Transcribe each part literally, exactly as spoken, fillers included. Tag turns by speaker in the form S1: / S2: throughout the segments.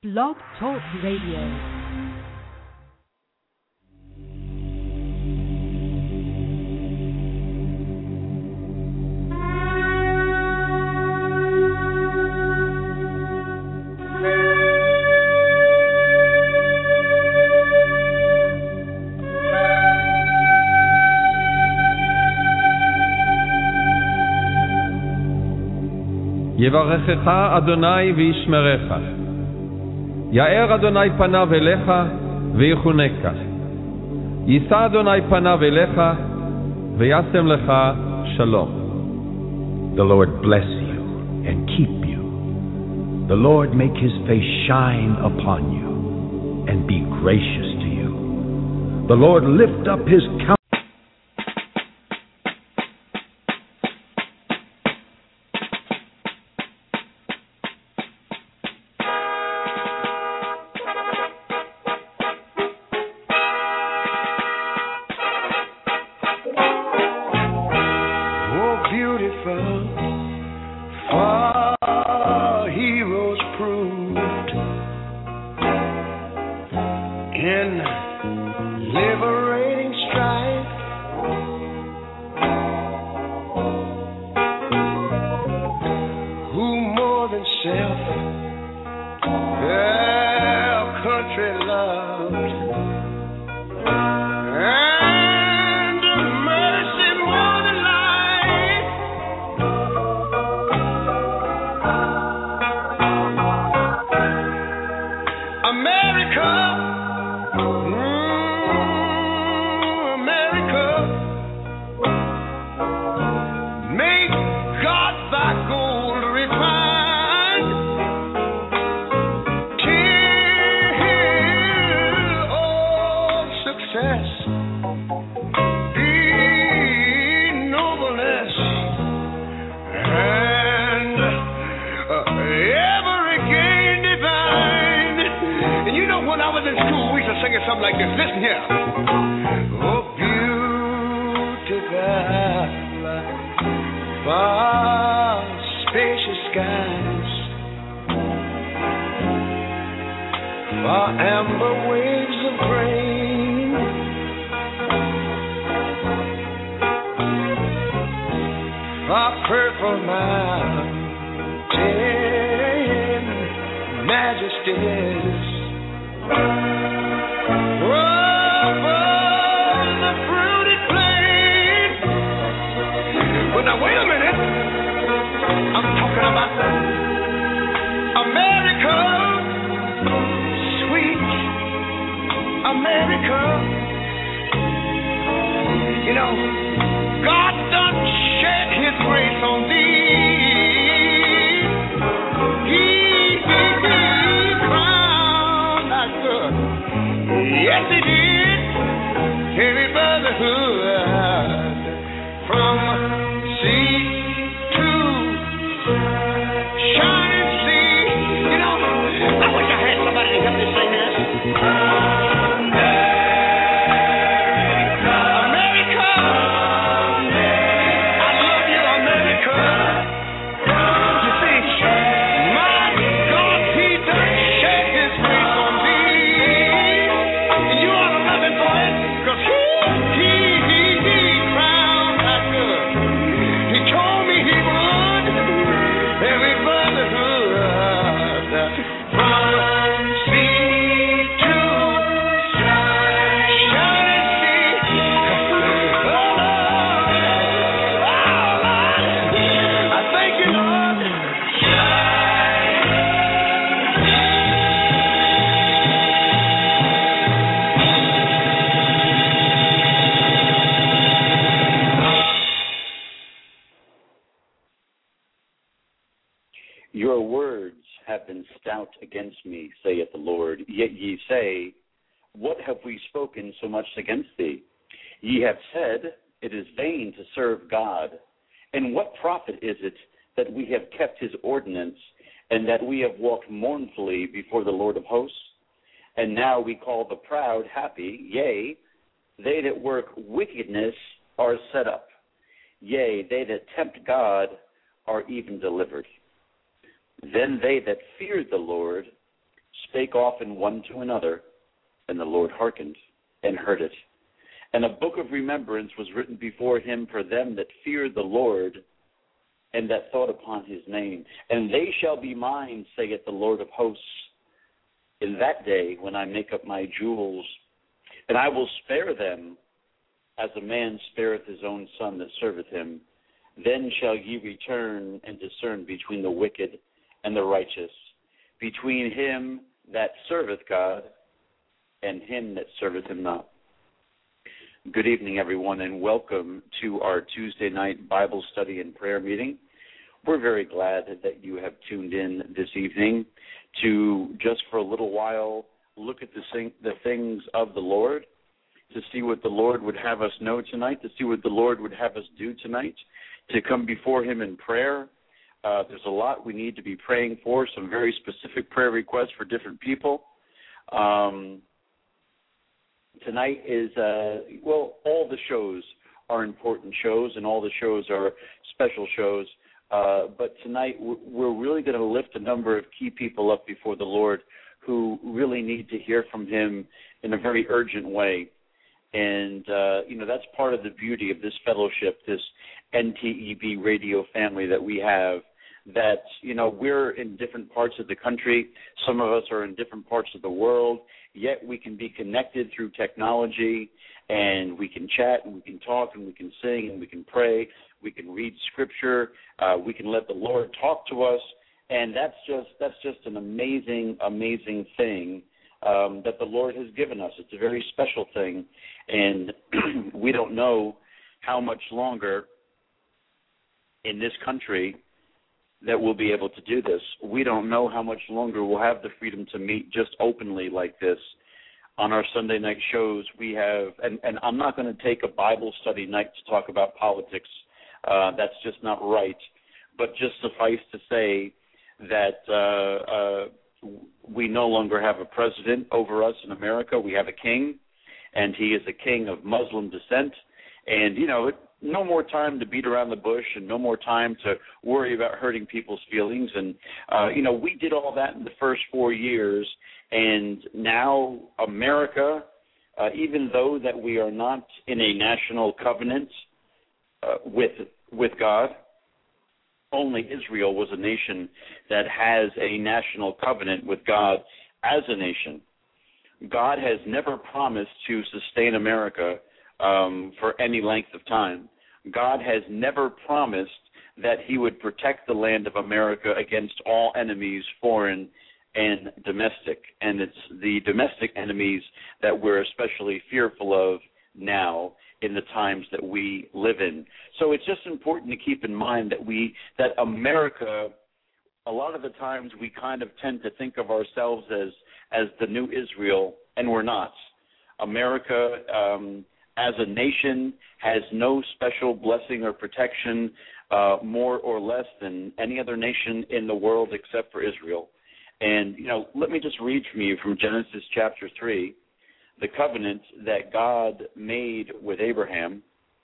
S1: Blog Talk Radio.
S2: יברכך אדוני וישמרך. יאר אדוני פניו אליך ויחונקה. יישא אדוני פניו אליך וישם לך שלום.
S3: The Lord bless you and keep you. The Lord make his face shine upon you and be gracious to you. The Lord lift up his countenance.
S4: Your words have been stout against me, saith the Lord. Yet ye say, what have we spoken so much against thee? Ye have said, it is vain to serve God. And what profit is it that we have kept his ordinance, and that we have walked mournfully before the Lord of hosts? And now we call the proud happy, yea, they that work wickedness are set up. Yea, they that tempt God are even delivered. Then they that feared the Lord spake often one to another, and the Lord hearkened and heard it. And a book of remembrance was written before him for them that feared the Lord, and that thought upon his name. And they shall be mine, saith the Lord of hosts, in that day when I make up my jewels. And I will spare them, as a man spareth his own son that serveth him. Then shall ye return and discern between the wicked and the righteous, between him that serveth God and him that serveth him not. Good evening, everyone, and welcome to our Tuesday night Bible study and prayer meeting. We're very glad that you have tuned in this evening to just for a little while look at the, the things of the Lord, to see what the Lord would have us know tonight, to see what the Lord would have us do tonight, to come before him in prayer. Uh, there's a lot we need to be praying for, some very specific prayer requests for different people. Um, tonight is, uh, well, all the shows are important shows, and all the shows are special shows. Uh, but tonight we're really going to lift a number of key people up before the Lord who really need to hear from him in a very urgent way. And, uh, you know, that's part of the beauty of this fellowship, this N T E B radio family that we have, that, you know, we're in different parts of the country. Some of us are in different parts of the world, yet we can be connected through technology, and we can chat, and we can talk, and we can sing, and we can pray. We can read Scripture. Uh, we can let the Lord talk to us, and that's just that's just an amazing, amazing thing um, that the Lord has given us. It's a very special thing, and we don't know how much longer in this country that we'll be able to do this. We don't know how much longer we'll have the freedom to meet just openly like this. On our Sunday night shows, we have, and, and I'm not going to take a Bible study night to talk about politics. Uh, that's just not right. But just suffice to say that uh, uh, we no longer have a president over us in America. We have a king, and he is a king of Muslim descent. And, you know, no more time to beat around the bush and no more time to worry about hurting people's feelings. And, uh, you know, we did all that in the first four years, and now America, uh, even though that we are not in a national covenant uh, with with God, only Israel was a nation that has a national covenant with God as a nation. God has never promised to sustain America um, for any length of time. God has never promised that he would protect the land of America against all enemies, foreign and domestic. And it's the domestic enemies that we're especially fearful of now in the times that we live in. So it's just important to keep in mind that we, that America, a lot of the times we kind of tend to think of ourselves as, as the new Israel, and we're not. America, um, as a nation, has no special blessing or protection uh, more or less than any other nation in the world except for Israel. And, you know, let me just read from you from Genesis chapter three, the covenant that God made with Abraham.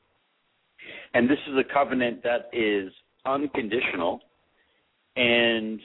S4: And this is a covenant that is unconditional, and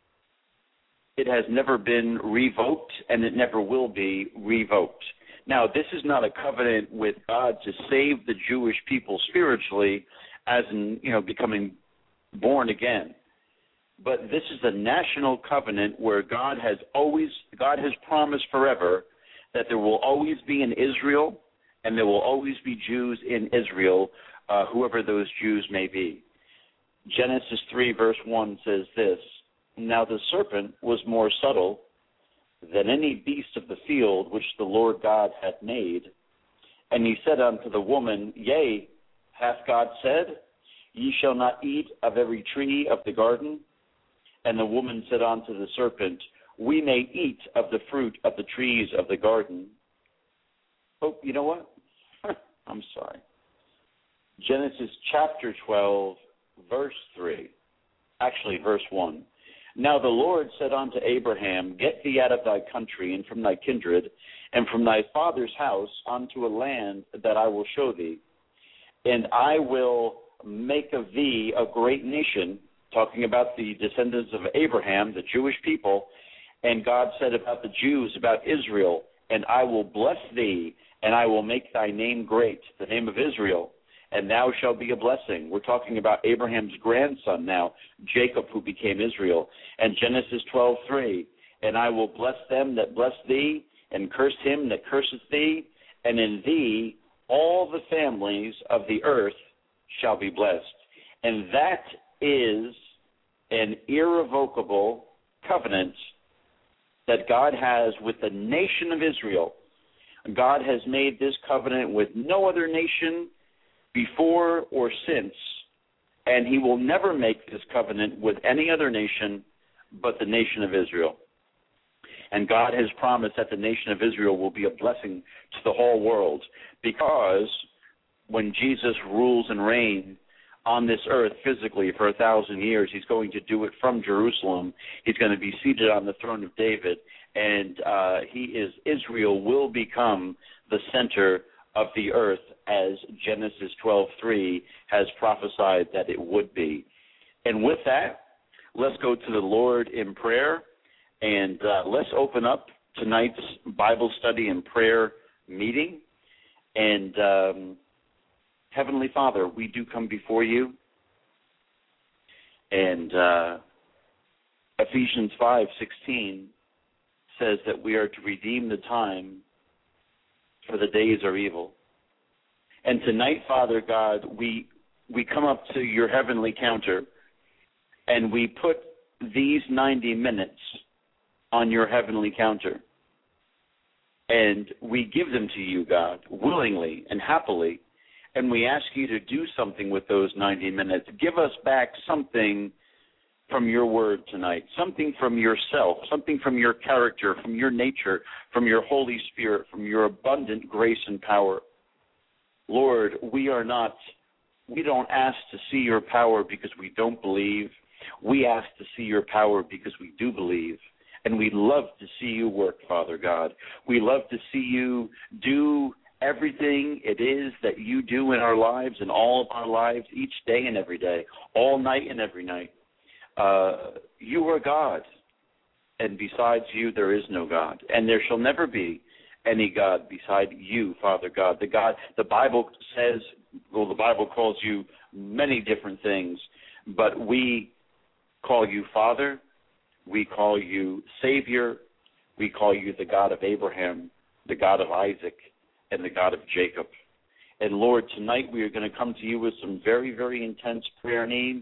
S4: it has never been revoked, and it never will be revoked. Now, this is not a covenant with God to save the Jewish people spiritually, as in, you know, becoming born again. But this is a national covenant where God has always, God has promised forever that there will always be an Israel, and there will always be Jews in Israel, uh, whoever those Jews may be. Genesis three verse one says this, "Now the serpent was more subtle than any beast of the field which the Lord God hath made. And he said unto the woman, Yea, hath God said, Ye shall not eat of every tree of the garden? And the woman said unto the serpent, We may eat of the fruit of the trees of the garden." Oh, you know what? I'm sorry. Genesis chapter twelve, verse three. Actually, verse one. "Now the Lord said unto Abraham, Get thee out of thy country, and from thy kindred, and from thy father's house, unto a land that I will show thee. And I will make of thee a great nation," talking about the descendants of Abraham, the Jewish people, And God said about the Jews, about Israel, and I will bless thee, and I will make thy name great, the name of Israel, and thou shalt be a blessing. We're talking about Abraham's grandson now, Jacob, who became Israel. And Genesis twelve three, and I will bless them that bless thee, and curse him that curseth thee, and in thee all the families of the earth shall be blessed. And that is an irrevocable covenant that God has with the nation of Israel. God has made this covenant with no other nation before or since, and he will never make this covenant with any other nation but the nation of Israel. And God has promised that the nation of Israel will be a blessing to the whole world, because when Jesus rules and reigns on this earth physically for a thousand years, he's going to do it from Jerusalem. He's going to be seated on the throne of David, and uh, he is Israel will become the center of the earth, as Genesis twelve three has prophesied that it would be. And with that, let's go to the Lord in prayer, and uh, let's open up tonight's Bible study and prayer meeting. And um, Heavenly Father, we do come before you, and uh, Ephesians five sixteen says that we are to redeem the time, for the days are evil. And tonight, Father God, we we come up to your heavenly counter, and we put these ninety minutes on your heavenly counter, and we give them to you, God, willingly and happily. And we ask you to do something with those ninety minutes. Give us back something from your word tonight, something from yourself, something from your character, from your nature, from your Holy Spirit, from your abundant grace and power. Lord, we are not, we don't ask to see your power because we don't believe. We ask to see your power because we do believe. And we love to see you work, Father God. We love to see you do everything it is that you do in our lives and all of our lives, each day and every day, all night and every night. Uh, you are God, and besides you there is no God, and there shall never be any God beside you, Father God. The God, the Bible says, well, the Bible calls you many different things, but we call you Father, we call you Savior, we call you the God of Abraham, the God of Isaac, and the God of Jacob. And Lord, tonight we are going to come to you with some very, very intense prayer needs.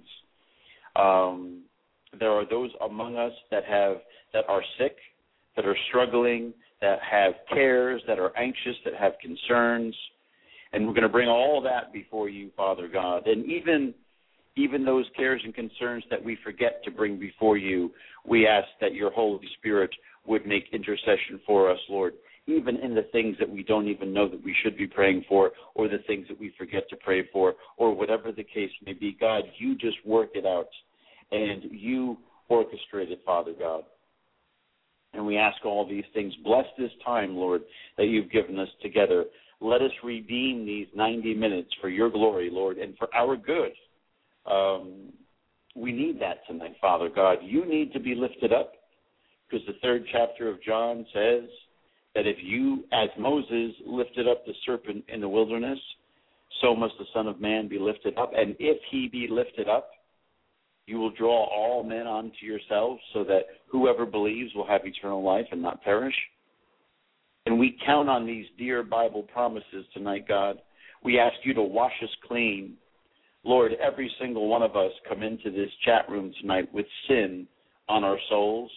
S4: Um, there are those among us that have that are sick, that are struggling, that have cares, that are anxious, that have concerns. And we're going to bring all that before you, Father God. And even even those cares and concerns that we forget to bring before you, we ask that your Holy Spirit would make intercession for us, Lord, even in the things that we don't even know that we should be praying for, or the things that we forget to pray for, or whatever the case may be. God, you just work it out, and you orchestrate it, Father God. And we ask all these things. Bless this time, Lord, that you've given us together. Let us redeem these ninety minutes for your glory, Lord, and for our good. Um, we need that tonight, Father God. You need to be lifted up, because the third chapter of John says that if you, as Moses, lifted up the serpent in the wilderness, so must the Son of Man be lifted up. And if he be lifted up, you will draw all men unto yourselves, so that whoever believes will have eternal life and not perish. And we count on these dear Bible promises tonight, God. We ask you to wash us clean. Lord, every single one of us come into this chat room tonight with sin on our souls,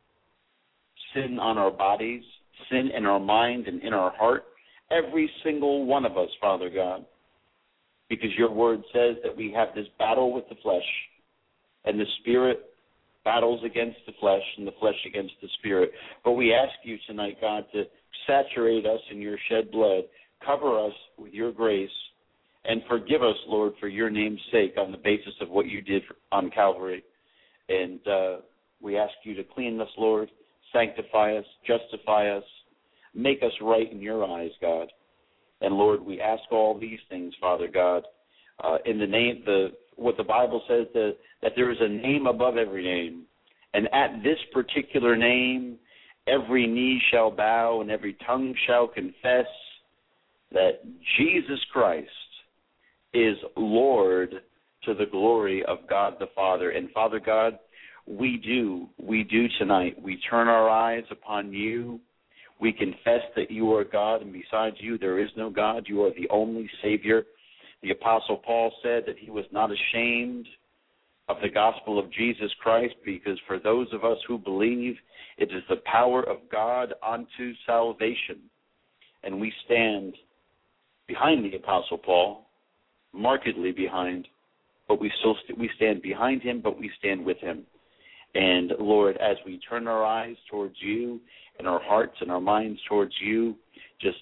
S4: sin on our bodies, sin in our mind and in our heart. Every single one of us, Father God. Because your word says that we have this battle with the flesh, and the Spirit battles against the flesh, and the flesh against the Spirit. But we ask you tonight, God, to saturate us in your shed blood, cover us with your grace, and forgive us, Lord, for your name's sake, on the basis of what you did on Calvary. And uh, we ask you to clean us, Lord, sanctify us, justify us, make us right in your eyes, God. And, Lord, we ask all these things, Father God, uh, in the name, the what the Bible says, that, that there is a name above every name, And at this particular name, every knee shall bow and every tongue shall confess that Jesus Christ is Lord to the glory of God the Father. And Father God, we do, we do tonight. We turn our eyes upon you. We confess that you are God, and besides you there is no God. You are the only Savior. The Apostle Paul said that he was not ashamed of the gospel of Jesus Christ, because for those of us who believe, it is the power of God unto salvation. And we stand behind the Apostle Paul, markedly behind, but we still st- we stand behind him, but we stand with him. And Lord, as we turn our eyes towards you and our hearts and our minds towards you, just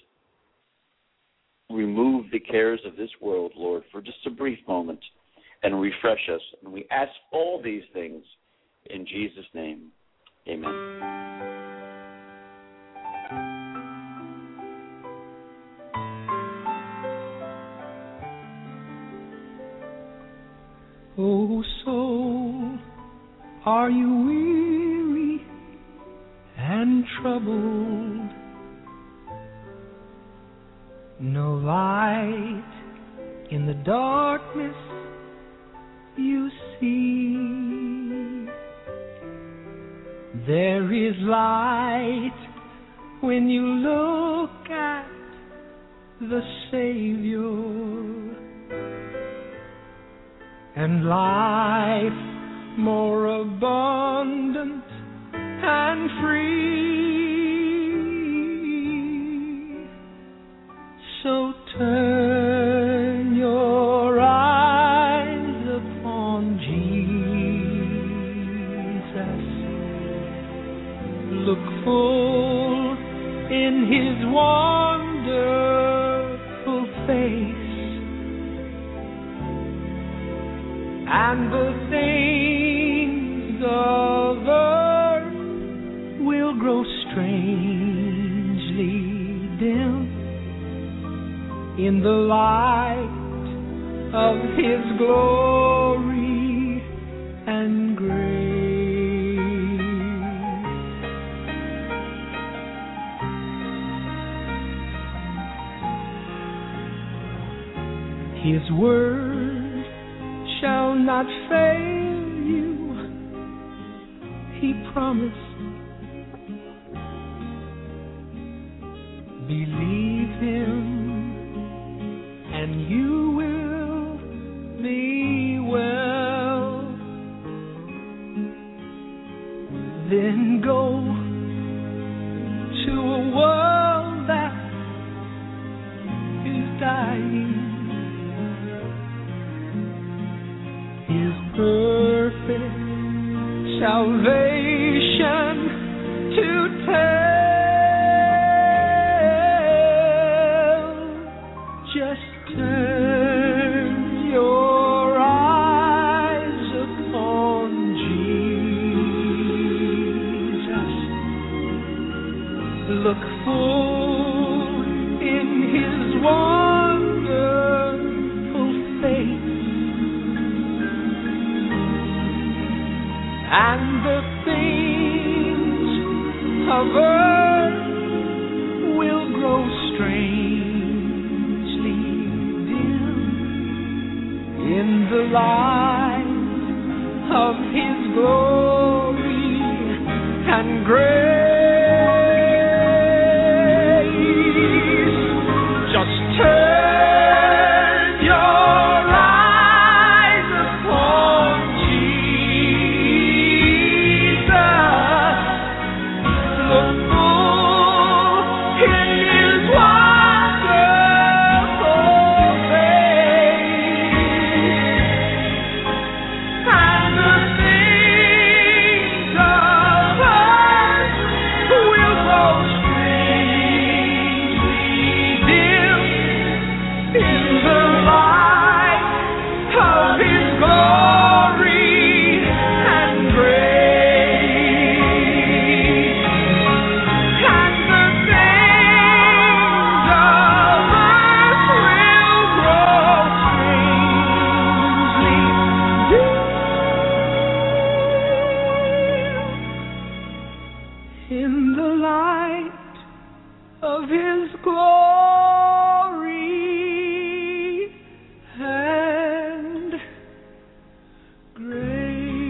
S4: remove the cares of this world, Lord, for just a brief moment and refresh us. And we ask all these things in Jesus' name. Amen.
S1: Oh, soul, are you weary and troubled? No light in the darkness you see. There is light when you look at the Savior, and life more abundant and free. So turn your eyes upon Jesus. Look full in his wonderful face, and the things of earth will grow strangely dim in the light of his glory and grace. His word shall not fail you, he promised. Believe him, and you will be well. Then go to a world that is dying, his perfect salvation to tell. Just turn your eyes upon Jesus. Look full in his wonderful face, and the things of earth will grow strangely dim in the light of his glory and grace. Just turn your eyes upon Jesus. Look full in his wonderful face, and the things of earth will grow strangely dim in the light of his glory and grace. light of His glory and grace.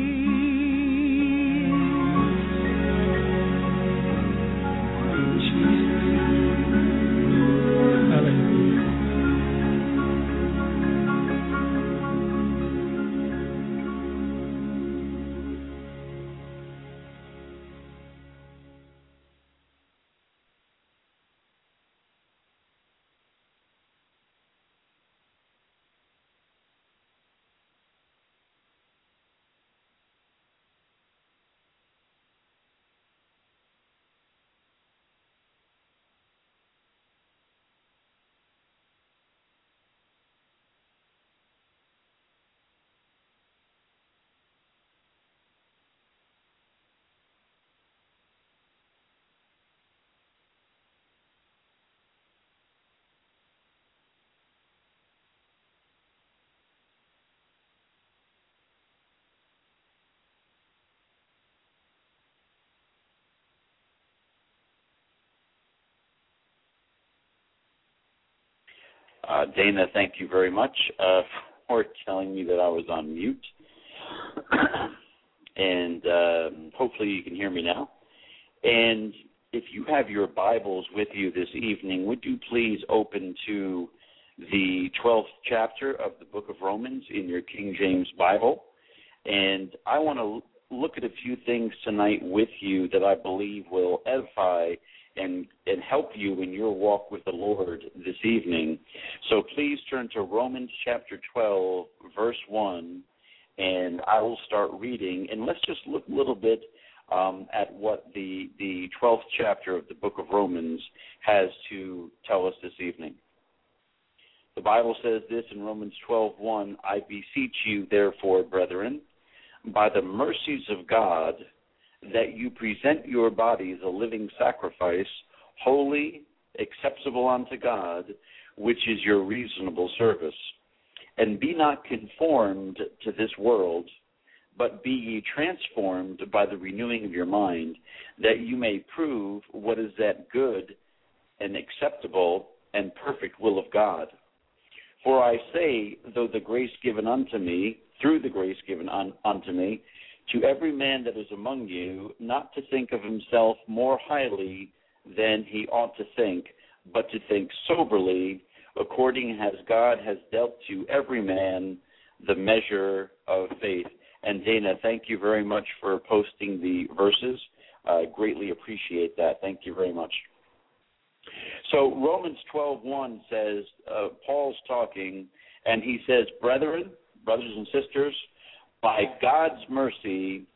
S4: Uh, Dana, thank you very much uh, for telling me that I was on mute. and um, hopefully you can hear me now. And if you have your Bibles with you this evening, would you please open to the twelfth chapter of the book of Romans in your King James Bible? And I want to look at a few things tonight with you that I believe will edify and, and help you in your walk with the Lord this evening. So please turn to Romans chapter twelve, verse one, and I will start reading. And let's just look a little bit um, at what the, the twelfth chapter of the book of Romans has to tell us this evening. The Bible says this in Romans twelve one, I beseech you, therefore, brethren, by the mercies of God, that you present your bodies a living sacrifice, holy, acceptable unto God, which is your reasonable service. And be not conformed to this world, but be ye transformed by the renewing of your mind, that you may prove what is that good and acceptable and perfect will of God. For I say, though the grace given unto me, through the grace given un, unto me, to every man that is among you, not to think of himself more highly than he ought to think, but to think soberly, according as God has dealt to every man the measure of faith. And Dana, thank you very much for posting the verses. I greatly appreciate that. Thank you very much. So Romans twelve one says, uh, Paul's talking, and he says, brethren, brothers and sisters, by God's mercy,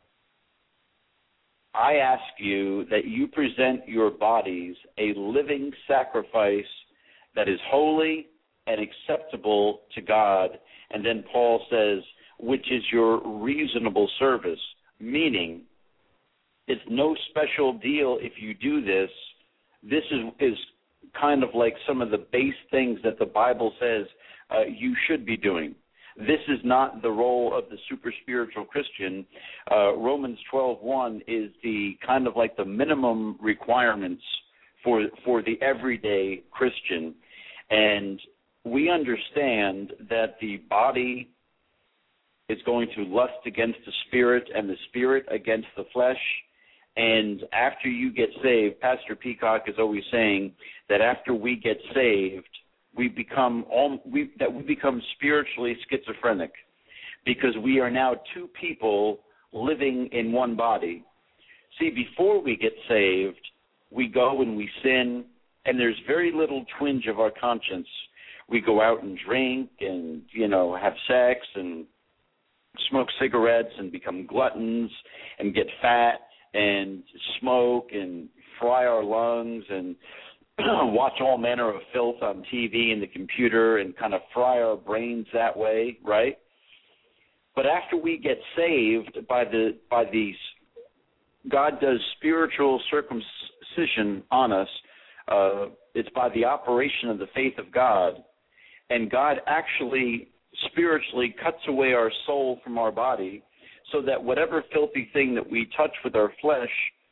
S4: I ask you that you present your bodies a living sacrifice that is holy and acceptable to God. And then Paul says, which is your reasonable service, meaning it's no special deal if you do this. This is, is kind of like some of the base things that the Bible says uh, you should be doing. This is not the role of the super spiritual Christian. Uh, Romans twelve one is the kind of like the minimum requirements for for the everyday Christian. And we understand that the body is going to lust against the spirit and the spirit against the flesh. And after you get saved, Pastor Peacock is always saying that after we get saved, we become all, we, that we become spiritually schizophrenic, because we are now two people living in one body. See, before we get saved, we go and we sin, and there's very little twinge of our conscience. We go out and drink and, you know, have sex and smoke cigarettes and become gluttons and get fat and smoke and fry our lungs and watch all manner of filth on T V and the computer and kind of fry our brains that way, right? But after we get saved by the by these, God does spiritual circumcision on us. Uh, it's by the operation of the faith of God, and God actually spiritually cuts away our soul from our body, so that whatever filthy thing that we touch with our flesh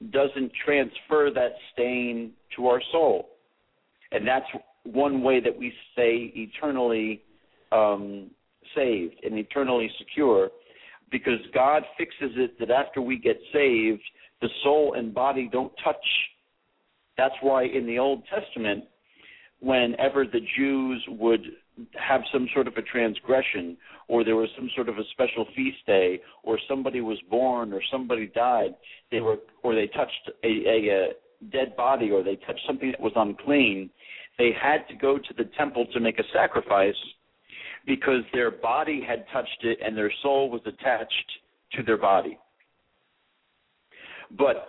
S4: doesn't transfer that stain to our soul. And that's one way that we stay eternally um, saved and eternally secure, because God fixes it that after we get saved, the soul and body don't touch. That's why in the Old Testament, whenever the Jews would have some sort of a transgression, or there was some sort of a special feast day, or somebody was born, or somebody died, they were, or they touched a, a, a dead body, or they touched something that was unclean, they had to go to the temple to make a sacrifice, because their body had touched it and their soul was attached to their body. But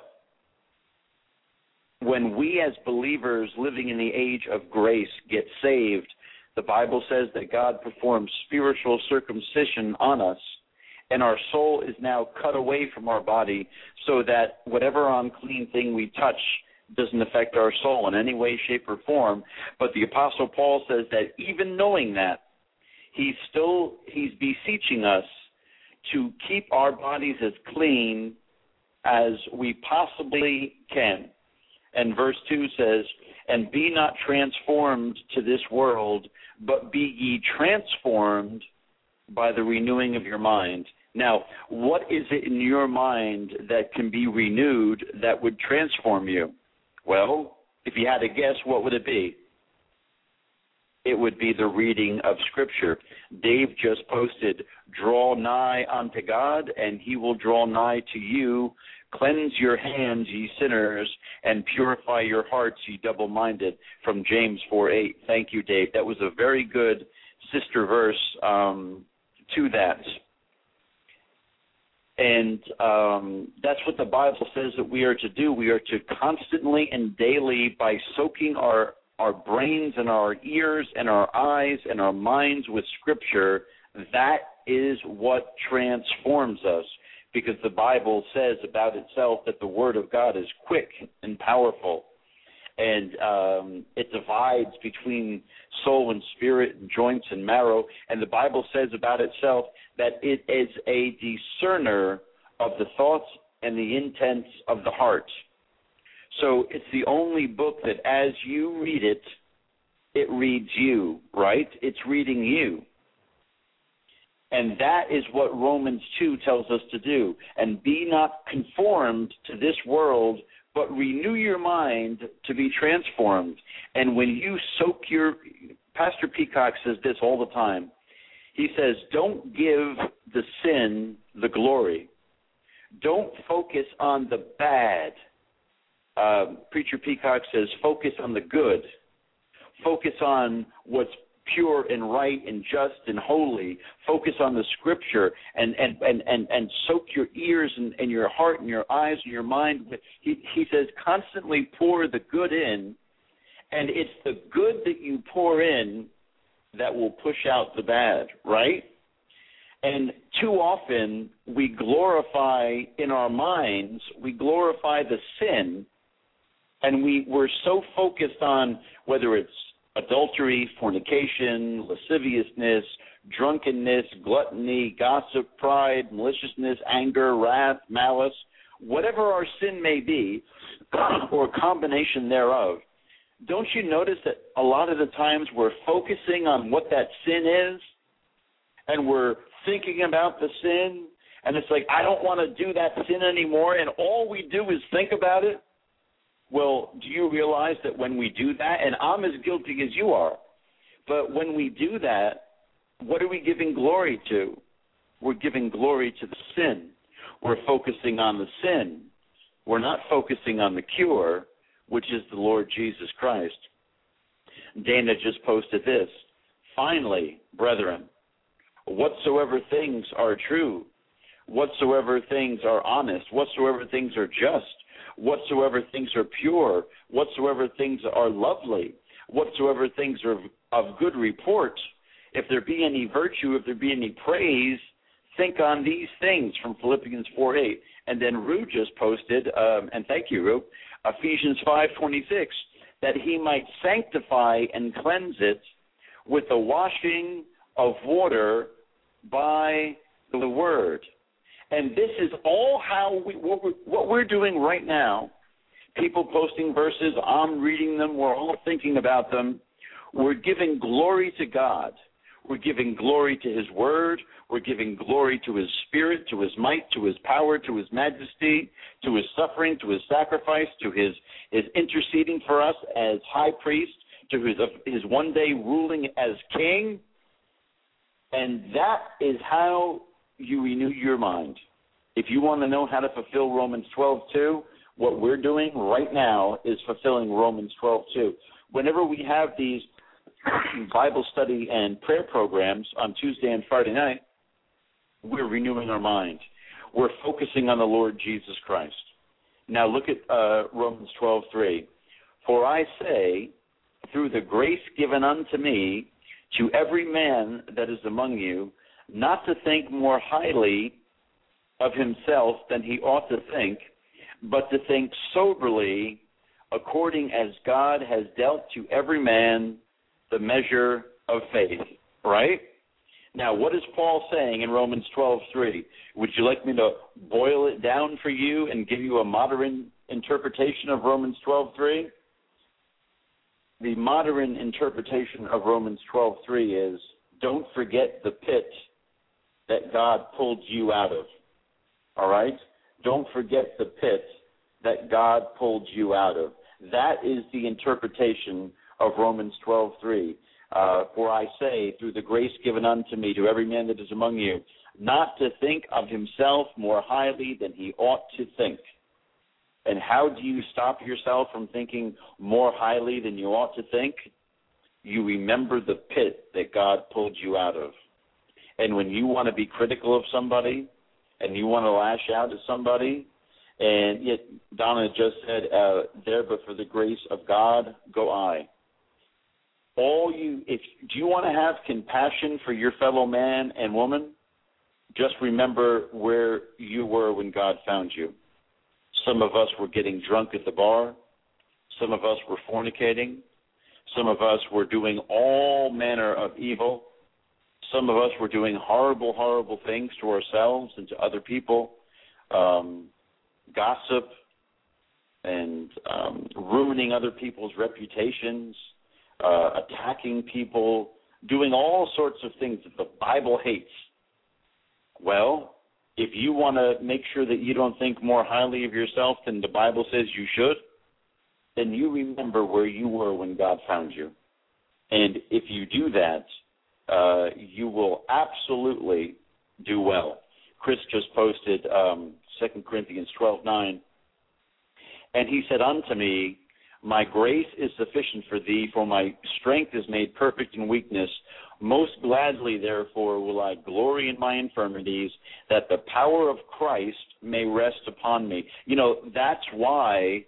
S4: when we as believers living in the age of grace get saved, the Bible says that God performs spiritual circumcision on us, and our soul is now cut away from our body so that whatever unclean thing we touch doesn't affect our soul in any way, shape, or form. But the Apostle Paul says that even knowing that, he's still, he's beseeching us to keep our bodies as clean as we possibly can. And verse two says, and be not transformed to this world, but be ye transformed by the renewing of your mind. Now, what is it in your mind that can be renewed that would transform you? Well, if you had to guess, what would it be? It would be the reading of Scripture. Dave just posted, draw nigh unto God, and he will draw nigh to you. Cleanse your hands, ye sinners, and purify your hearts, ye double-minded, from James four eight. Thank you, Dave. That was a very good sister verse um, to that. And um, that's what the Bible says that we are to do. We are to constantly and daily, by soaking our, our brains and our ears and our eyes and our minds with Scripture, that is what transforms us. Because the Bible says about itself that the Word of God is quick and powerful, and um, it divides between soul and spirit and joints and marrow. And the Bible says about itself that it is a discerner of the thoughts and the intents of the heart. So it's the only book that as you read it, it reads you, right? It's reading you. And that is what Romans two tells us to do. And be not conformed to this world, but renew your mind to be transformed. And when you soak your, Pastor Peacock says this all the time. He says, don't give the sin the glory. Don't focus on the bad. Uh, Preacher Peacock says, focus on the good. Focus on what's pure and right and just and holy. Focus on the Scripture and and, and, and, and soak your ears and, and your heart and your eyes and your mind. He, he says constantly pour the good in, and it's the good that you pour in that will push out the bad, right? And too often we glorify in our minds, we glorify the sin, and we, we're so focused on whether it's adultery, fornication, lasciviousness, drunkenness, gluttony, gossip, pride, maliciousness, anger, wrath, malice, whatever our sin may be, or a combination thereof. Don't you notice that a lot of the times we're focusing on what that sin is, and we're thinking about the sin, and it's like, I don't want to do that sin anymore, and all we do is think about it? Well, do you realize that when we do that, and I'm as guilty as you are, but when we do that, what are we giving glory to? We're giving glory to the sin. We're focusing on the sin. We're not focusing on the cure, which is the Lord Jesus Christ. Dana just posted this. Finally, brethren, whatsoever things are true, whatsoever things are honest, whatsoever things are just, whatsoever things are pure, whatsoever things are lovely, whatsoever things are of good report, if there be any virtue, if there be any praise, think on these things, from Philippians four eight. And then Rue just posted, um, and thank you, Rue, Ephesians five twenty-six, that he might sanctify and cleanse it with the washing of water by the word. And this is all how we, what we're, what we're doing right now. People posting verses, I'm reading them, we're all thinking about them. We're giving glory to God. We're giving glory to his word. We're giving glory to his spirit, to his might, to his power, to his majesty, to his suffering, to his sacrifice, to his, his interceding for us as high priest, to his, his one day ruling as king. And that is how you renew your mind. If you want to know how to fulfill Romans twelve two, what we're doing right now is fulfilling Romans twelve two. Whenever we have these Bible study and prayer programs on Tuesday and Friday night, we're renewing our mind. We're focusing on the Lord Jesus Christ. Now look at uh, Romans twelve three. For I say, through the grace given unto me, to every man that is among you, not to think more highly of himself than he ought to think, but to think soberly, according as God has dealt to every man the measure of faith. Right? Now, what is Paul saying in Romans twelve three? Would you like me to boil it down for you and give you a modern interpretation of Romans twelve three? The modern interpretation of Romans twelve three is, don't forget the pit that God pulled you out of. All right? Don't forget the pit that God pulled you out of. That is the interpretation of Romans twelve three. Uh, for I say, through the grace given unto me, to every man that is among you, not to think of himself more highly than he ought to think. And how do you stop yourself from thinking more highly than you ought to think? You remember the pit that God pulled you out of. And when you want to be critical of somebody and you want to lash out at somebody, and yet Donna just said, uh, there but for the grace of God, go I. All you, if do you want to have compassion for your fellow man and woman, just remember where you were when God found you. Some of us were getting drunk at the bar. Some of us were fornicating. Some of us were doing all manner of evil. Some of us were doing horrible, horrible things to ourselves and to other people. Um, gossip and um, ruining other people's reputations, uh, attacking people, doing all sorts of things that the Bible hates. Well, if you want to make sure that you don't think more highly of yourself than the Bible says you should, then you remember where you were when God found you. And if you do that, uh, you will absolutely do well. Chris just posted um, Second Corinthians twelve nine. And he said unto me, my grace is sufficient for thee, for my strength is made perfect in weakness. Most gladly, therefore, will I glory in my infirmities, that the power of Christ may rest upon me. You know, that's why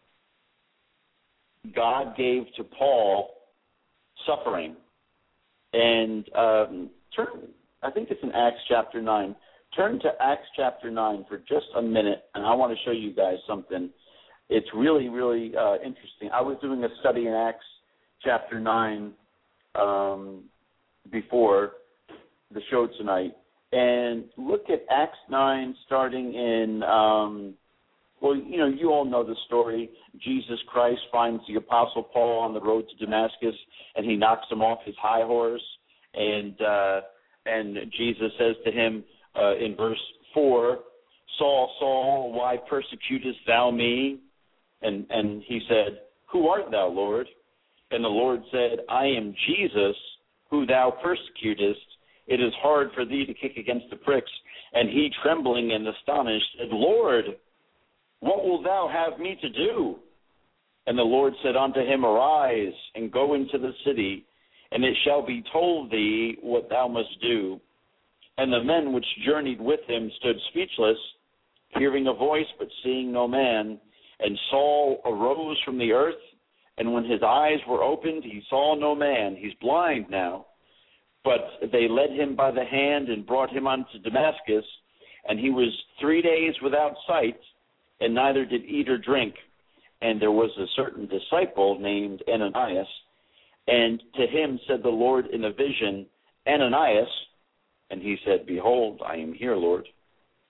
S4: God gave to Paul suffering. And um, turn, I think it's in Acts chapter nine. Turn to Acts chapter nine for just a minute, and I want to show you guys something. It's really, really uh, interesting. I was doing a study in Acts chapter nine um, before the show tonight. And look at Acts nine starting in, um, well, you know, you all know the story. Jesus Christ finds the Apostle Paul on the road to Damascus, and he knocks him off his high horse. And, uh, and Jesus says to him uh, in verse four, Saul, Saul, why persecutest thou me? And, and he said, who art thou, Lord? And the Lord said, I am Jesus, who thou persecutest. It is hard for thee to kick against the pricks. And he, trembling and astonished, said, Lord, what wilt thou have me to do? And the Lord said unto him, arise, and go into the city, and it shall be told thee what thou must do. And the men which journeyed with him stood speechless, hearing a voice, but seeing no man. And Saul arose from the earth, and when his eyes were opened, he saw no man. He's blind now. But they led him by the hand and brought him unto Damascus, and he was three days without sight, and neither did eat or drink. And there was a certain disciple named Ananias, and to him said the Lord in a vision, Ananias. And he said, behold, I am here, Lord.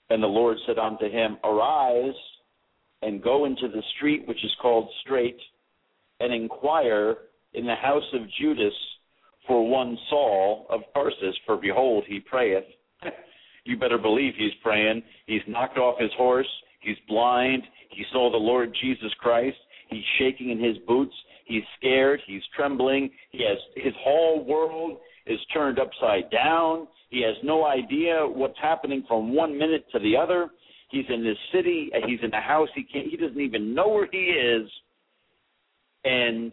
S4: And the Lord said unto him, Arise, and go into the street which is called Straight, and inquire in the house of Judas for one Saul of Tarsus, for behold, he prayeth. You better believe he's praying. He's knocked off his horse. He's blind. He saw the Lord Jesus Christ. He's shaking in his boots. He's scared. He's trembling. He has his whole world is turned upside down. He has no idea what's happening from one minute to the other. He's in this city. He's in a house. He can't. He doesn't even know where he is. And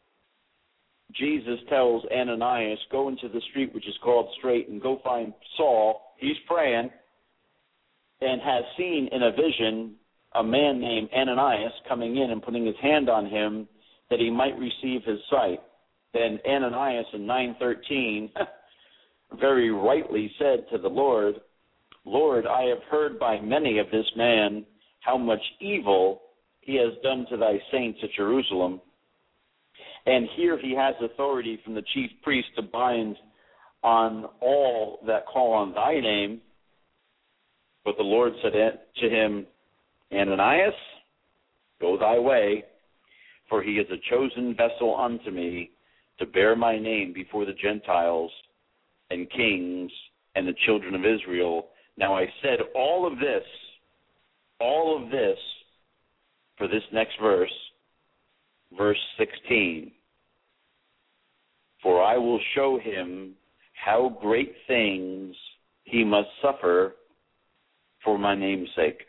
S4: Jesus tells Ananias, go into the street which is called Straight and go find Saul. He's praying and has seen in a vision a man named Ananias coming in and putting his hand on him that he might receive his sight. Then Ananias in nine thirteen very rightly said to the Lord, Lord, I have heard by many of this man how much evil he has done to thy saints at Jerusalem. And here he has authority from the chief priest to bind on all that call on thy name. But the Lord said to him, Ananias, go thy way, for he is a chosen vessel unto me to bear my name before the Gentiles and kings and the children of Israel. Now I said all of this, all of this for this next verse, verse sixteen. For I will show him how great things he must suffer for my name's sake.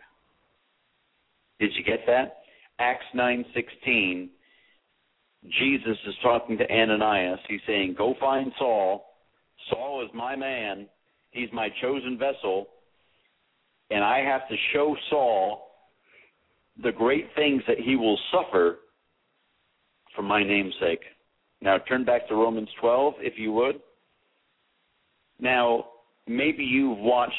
S4: Did you get that? Acts nine sixteen, Jesus is talking to Ananias. He's saying, go find Saul. Saul is my man. He's my chosen vessel. And I have to show Saul the great things that he will suffer for my name's sake. Now turn back to Romans twelve, if you would. Now, maybe you've watched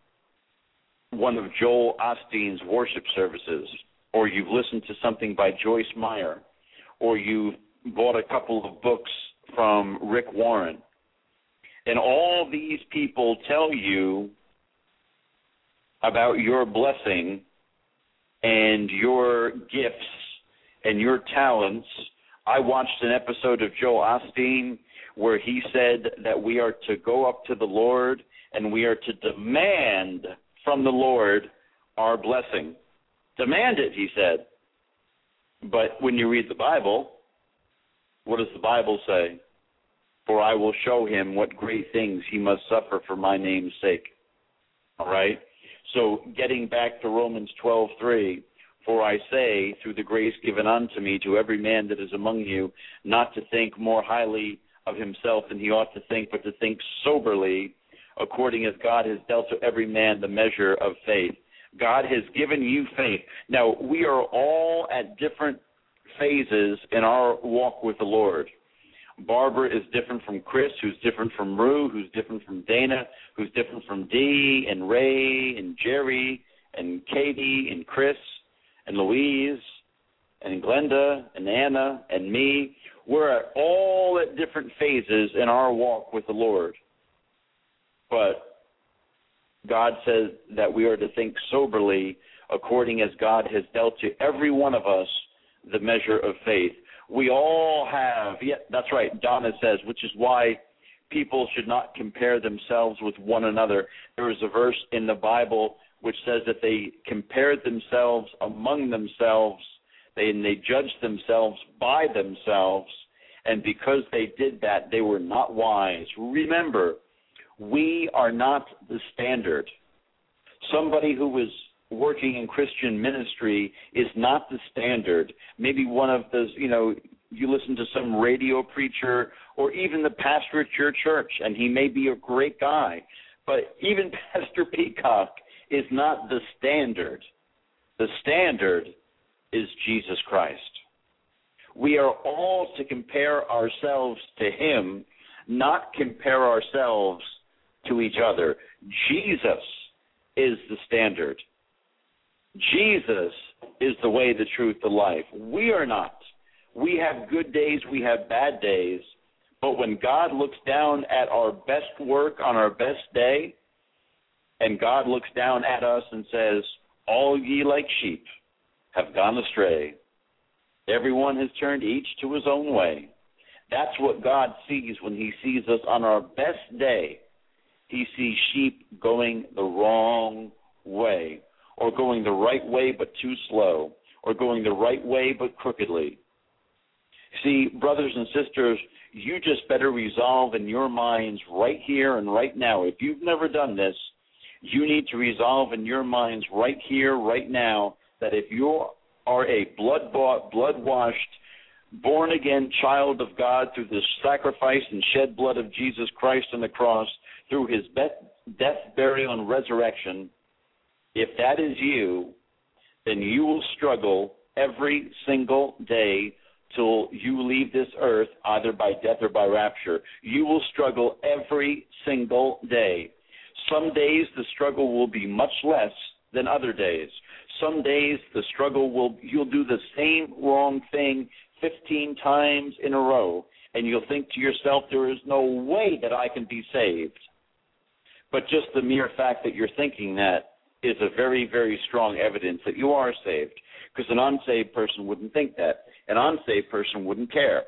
S4: one of Joel Osteen's worship services, or you've listened to something by Joyce Meyer, or you've bought a couple of books from Rick Warren. And all these people tell you about your blessing and your gifts and your talents. I watched an episode of Joel Osteen where he said that we are to go up to the Lord and we are to demand from the Lord our blessing. Demand it, he said. But when you read the Bible, what does the Bible say? For I will show him what great things he must suffer for my name's sake. All right? So getting back to Romans twelve three, for I say, through the grace given unto me, to every man that is among you, not to think more highly of himself than he ought to think, but to think soberly, according as God has dealt to every man the measure of faith. God has given you faith. Now, we are all at different phases in our walk with the Lord. Barbara is different from Chris, who's different from Rue, who's different from Dana, who's different from Dee and Ray and Jerry and Katie and Chris and Louise and Glenda and Anna and me. We're at all at different phases in our walk with the Lord. But God says that we are to think soberly according as God has dealt to every one of us the measure of faith. We all have, yeah, that's right, Donna says, which is why people should not compare themselves with one another. There is a verse in the Bible which says that they compared themselves among themselves, they, and they judged themselves by themselves, and because they did that, they were not wise. Remember, we are not the standard. Somebody who is working in Christian ministry is not the standard. Maybe one of those, you know, you listen to some radio preacher or even the pastor at your church, and he may be a great guy. But even Pastor Peacock is not the standard. The standard is Jesus Christ. We are all to compare ourselves to him, not compare ourselves to each other. Jesus is the standard. Jesus is the way, the truth, the life. We are not. We have good days, we have bad days, but when God looks down at our best work on our best day, And God looks down at us and says, all ye like sheep have gone astray. Everyone has turned each to his own way. That's what God sees when he sees us on our best day. He sees sheep going the wrong way, or going the right way but too slow, or going the right way but crookedly. See, brothers and sisters, you just better resolve in your minds right here and right now. If you've never done this, you need to resolve in your minds right here, right now, that if you are a blood-bought, blood-washed, born-again child of God through the sacrifice and shed blood of Jesus Christ on the cross, through his death, burial, and resurrection, if that is you, then you will struggle every single day till you leave this earth, either by death or by rapture. You will struggle every single day. Some days the struggle will be much less than other days. Some days the struggle will, you'll do the same wrong thing fifteen times in a row, and you'll think to yourself, there is no way that I can be saved. But just the mere fact that you're thinking that is a very, very strong evidence that you are saved, because an unsaved person wouldn't think that. An unsaved person wouldn't care.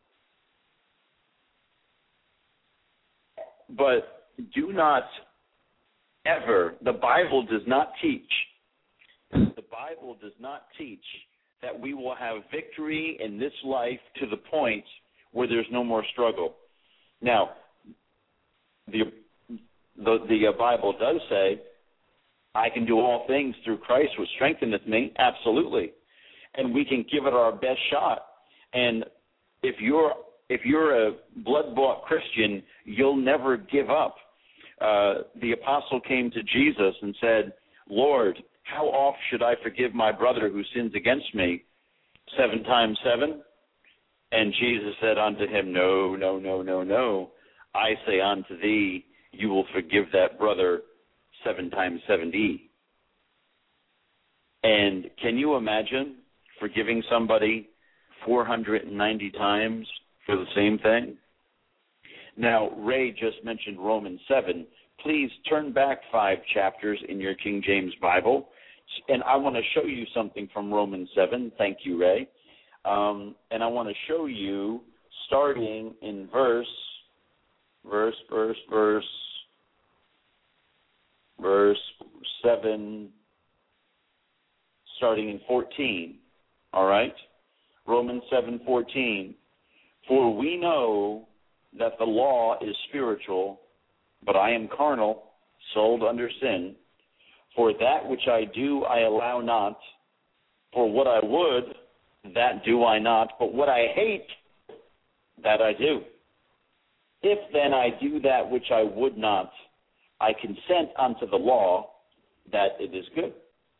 S4: But do not ever, the Bible does not teach, the Bible does not teach that we will have victory in this life to the point where there's no more struggle. Now, the the, the uh, Bible does say, I can do all things through Christ which strengtheneth me, absolutely. And we can give it our best shot. And if you're if you're a blood-bought Christian, you'll never give up. Uh, the apostle came to Jesus and said, Lord, how oft should I forgive my brother who sins against me? Seven times seven? And Jesus said unto him, No, no, no, no, no. I say unto thee, you will forgive that brother seven times seventy. And can you imagine forgiving somebody four hundred ninety times for the same thing? Now, Ray just mentioned Romans seven. Please turn back five chapters in your King James Bible, and I want to show you something from Romans seven. Thank you, Ray. Um, and I want to show you, starting in verse, verse, verse, verse, verse seven, starting in fourteen. All right? Romans seven fourteen. For we know that the law is spiritual, but I am carnal, sold under sin. For that which I do I allow not. For what I would, that do I not. But what I hate, that I do. If then I do that which I would not, I consent unto the law that it is good.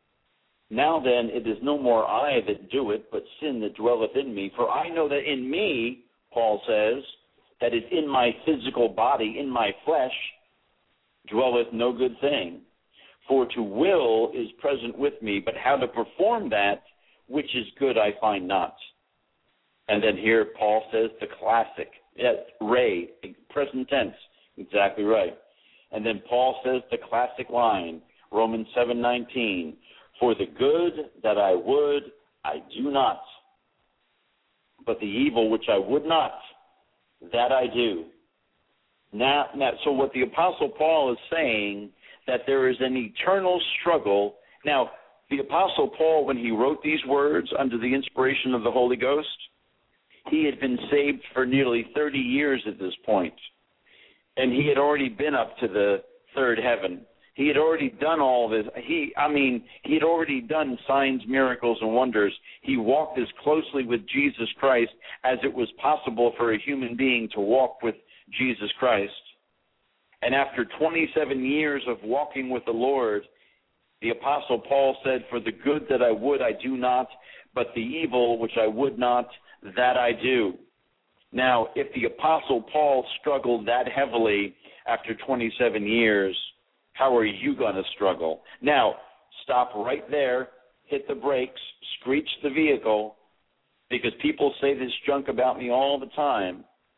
S4: Now then, it is no more I that do it, but sin that dwelleth in me. For I know that in me, Paul says, that is in my physical body, in my flesh, dwelleth no good thing. For to will is present with me, but how to perform that which is good I find not. And then here Paul says the classic, yes, Ray, present tense, exactly right. And then Paul says the classic line, Romans seven nineteen, for the good that I would, I do not, but the evil which I would not, that I do. Now, now, so what the Apostle Paul is saying, that there is an eternal struggle. Now, the Apostle Paul, when he wrote these words under the inspiration of the Holy Ghost, he had been saved for nearly thirty years at this point. And he had already been up to the third heaven. He had already done all this. He, I mean, he had already done signs, miracles, and wonders. He walked as closely with Jesus Christ as it was possible for a human being to walk with Jesus Christ. And after twenty-seven years of walking with the Lord, the Apostle Paul said, for the good that I would, I do not, but the evil which I would not, that I do. Now, if the Apostle Paul struggled that heavily after twenty-seven years, how are you going to struggle? Now, stop right there, hit the brakes, screech the vehicle, because people say this junk about me all the time.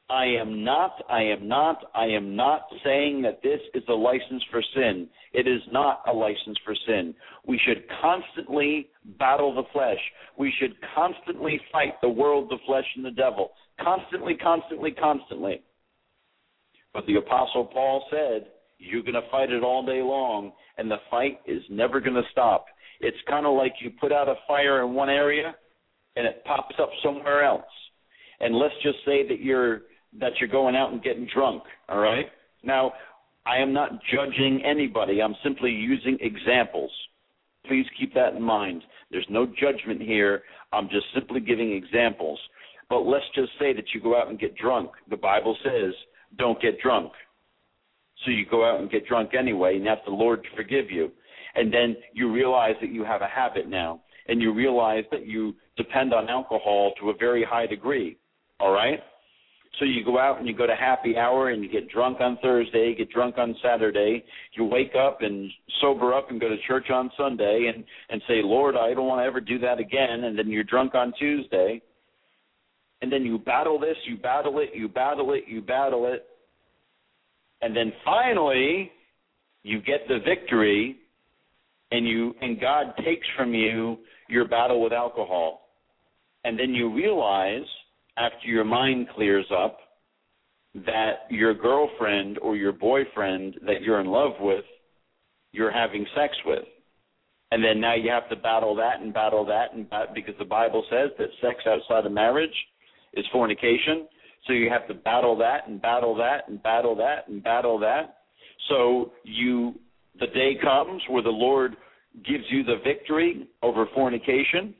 S4: I am not, I am not, I am not saying that this is a license for sin. It is not a license for sin. We should constantly battle the flesh. We should constantly fight the world, the flesh, and the devil. Constantly, constantly, constantly. But the Apostle Paul said, you're going to fight it all day long, and the fight is never going to stop. It's kind of like you put out a fire in one area, and it pops up somewhere else. And let's just say that you're that you're going out and getting drunk, all right? Now, I am not judging anybody. I'm simply using examples. Please keep that in mind. There's no judgment here. I'm just simply giving examples. But let's just say that you go out and get drunk. The Bible says, don't get drunk. So you go out and get drunk anyway and ask the Lord to forgive you. And then you realize that you have a habit now, and you realize that you depend on alcohol to a very high degree, all right? So you go out and you go to happy hour and you get drunk on Thursday, you get drunk on Saturday, you wake up and sober up and go to church on Sunday and, and say, Lord, I don't want to ever do that again, and then you're drunk on Tuesday. And then you battle this, you battle it, you battle it, you battle it, and then finally you get the victory, and you and God takes from you your battle with alcohol. And then you realize, after your mind clears up, that your girlfriend or your boyfriend that you're in love with, you're having sex with. And then now you have to battle that and battle that, and because the Bible says that sex outside of marriage is fornication. So you have to battle that and battle that and battle that and battle that. So you, the day comes where the Lord gives you the victory over fornication,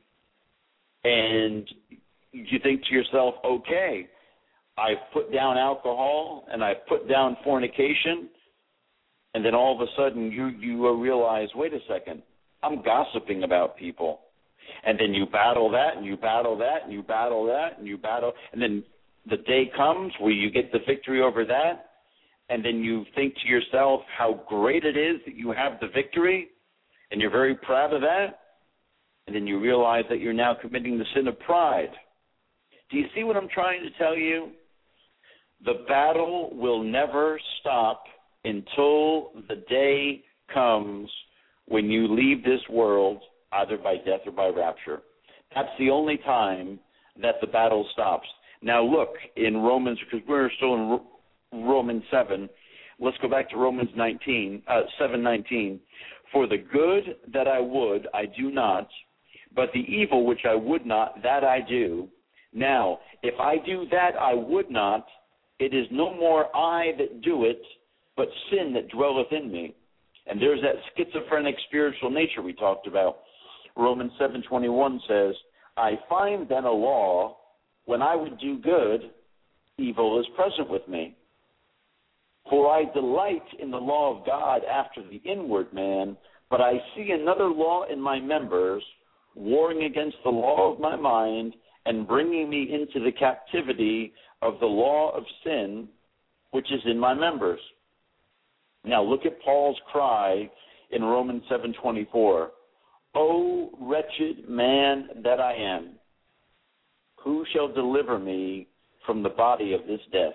S4: and you think to yourself, okay, I've put down alcohol and I've put down fornication, and then all of a sudden you, you realize, wait a second, I'm gossiping about people. And then you battle that and you battle that and you battle that and you battle, and then the day comes where you get the victory over that, and then you think to yourself how great it is that you have the victory, and you're very proud of that, and then you realize that you're now committing the sin of pride. Do you see what I'm trying to tell you? The battle will never stop until the day comes when you leave this world, either by death or by rapture. That's the only time that the battle stops. Now look, in Romans, because we're still in Romans seven, let's go back to Romans nineteen, uh, seven nineteen. For the good that I would, I do not, but the evil which I would not, that I do. Now, if I do that I would not, it is no more I that do it, but sin that dwelleth in me. And there's that schizophrenic spiritual nature we talked about. Romans seven twenty-one says, I find then a law, when I would do good, evil is present with me. For I delight in the law of God after the inward man, but I see another law in my members, warring against the law of my mind, and bringing me into the captivity of the law of sin, which is in my members. Now look at Paul's cry in Romans seven twenty-four. O wretched man that I am, who shall deliver me from the body of this death?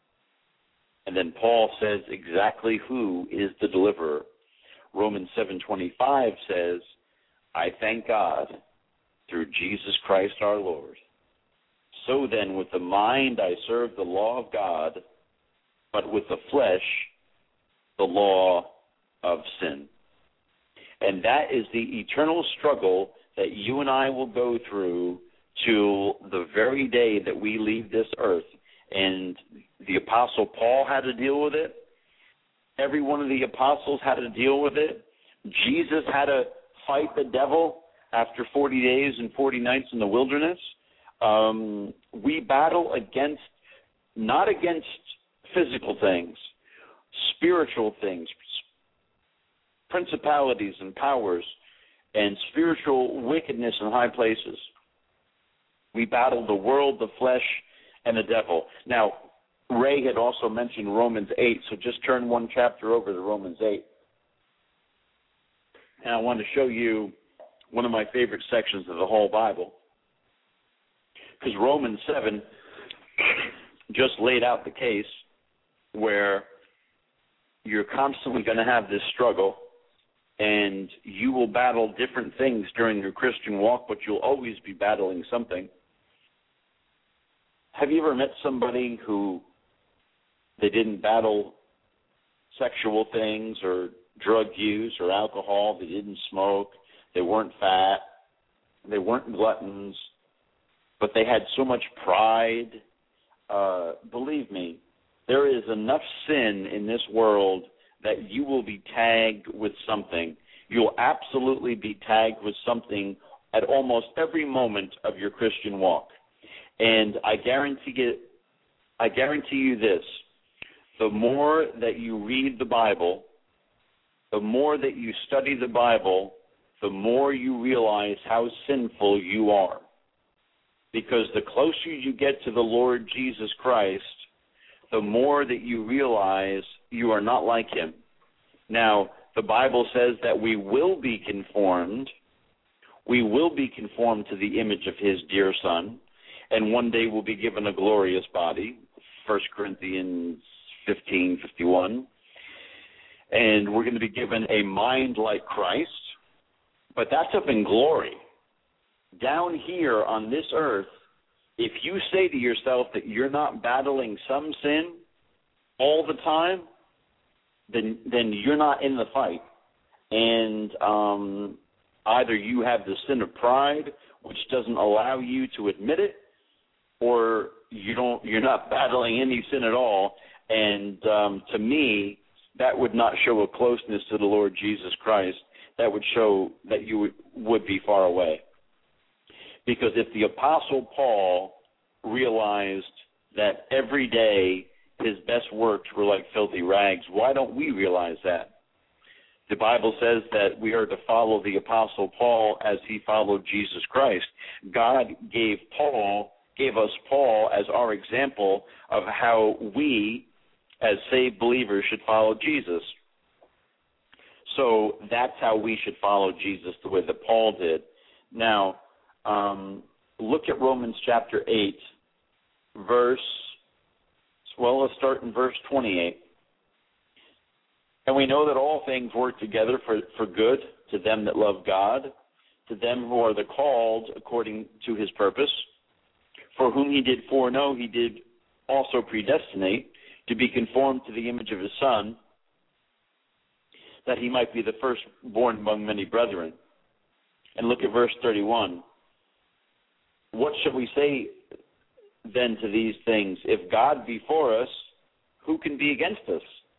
S4: And then Paul says exactly who is the deliverer. Romans seven twenty-five says, I thank God through Jesus Christ our Lord. So then with the mind I serve the law of God, but with the flesh the law of sin. And that is the eternal struggle that you and I will go through till the very day that we leave this earth. And the Apostle Paul had to deal with it. Every one of the apostles had to deal with it. Jesus had to fight the devil after forty days and forty nights in the wilderness. Um, we battle against, not against physical things, spiritual things, principalities and powers, and spiritual wickedness in high places. We battle the world, the flesh, and the devil. Now, Ray had also mentioned Romans eight, so just turn one chapter over to Romans eight. And I want to show you one of my favorite sections of the whole Bible. Because Romans seven, just laid out the case where you're constantly going to have this struggle, and you will battle different things during your Christian walk, but you'll always be battling something. Have you ever met somebody who they didn't battle sexual things or drug use or alcohol? They didn't smoke. They weren't fat. They weren't gluttons, but they had so much pride. Uh, believe me, there is enough sin in this world that you will be tagged with something. You'll absolutely be tagged with something at almost every moment of your Christian walk. And I guarantee it, I guarantee you this, the more that you read the Bible, the more that you study the Bible, the more you realize how sinful you are. Because the closer you get to the Lord Jesus Christ, the more that you realize you are not like him. Now, the Bible says that we will be conformed. We will be conformed to the image of his dear Son, and one day we'll be given a glorious body, First Corinthians fifteen fifty-one. And we're going to be given a mind like Christ, but that's up in glory. Down here on this earth, if you say to yourself that you're not battling some sin all the time, then then you're not in the fight. And um, either you have the sin of pride, which doesn't allow you to admit it, or you don't, you're not battling any sin at all. And um, to me, that would not show a closeness to the Lord Jesus Christ. That would show that you would, would be far away. Because if the Apostle Paul realized that every day his best works were like filthy rags, why don't we realize that? The Bible says that we are to follow the Apostle Paul as he followed Jesus Christ. God gave Paul, gave us Paul as our example of how we, as saved believers, should follow Jesus. So that's how we should follow Jesus, the way that Paul did. Now, um, look at Romans chapter eight, verse, well, let's start in verse twenty-eight. And we know that all things work together for, for good to them that love God, to them who are the called according to his purpose. For whom he did foreknow, he did also predestinate to be conformed to the image of his Son, that he might be the firstborn among many brethren. And look at verse thirty-one. What shall we say then to these things? If God be for us, who can be against us?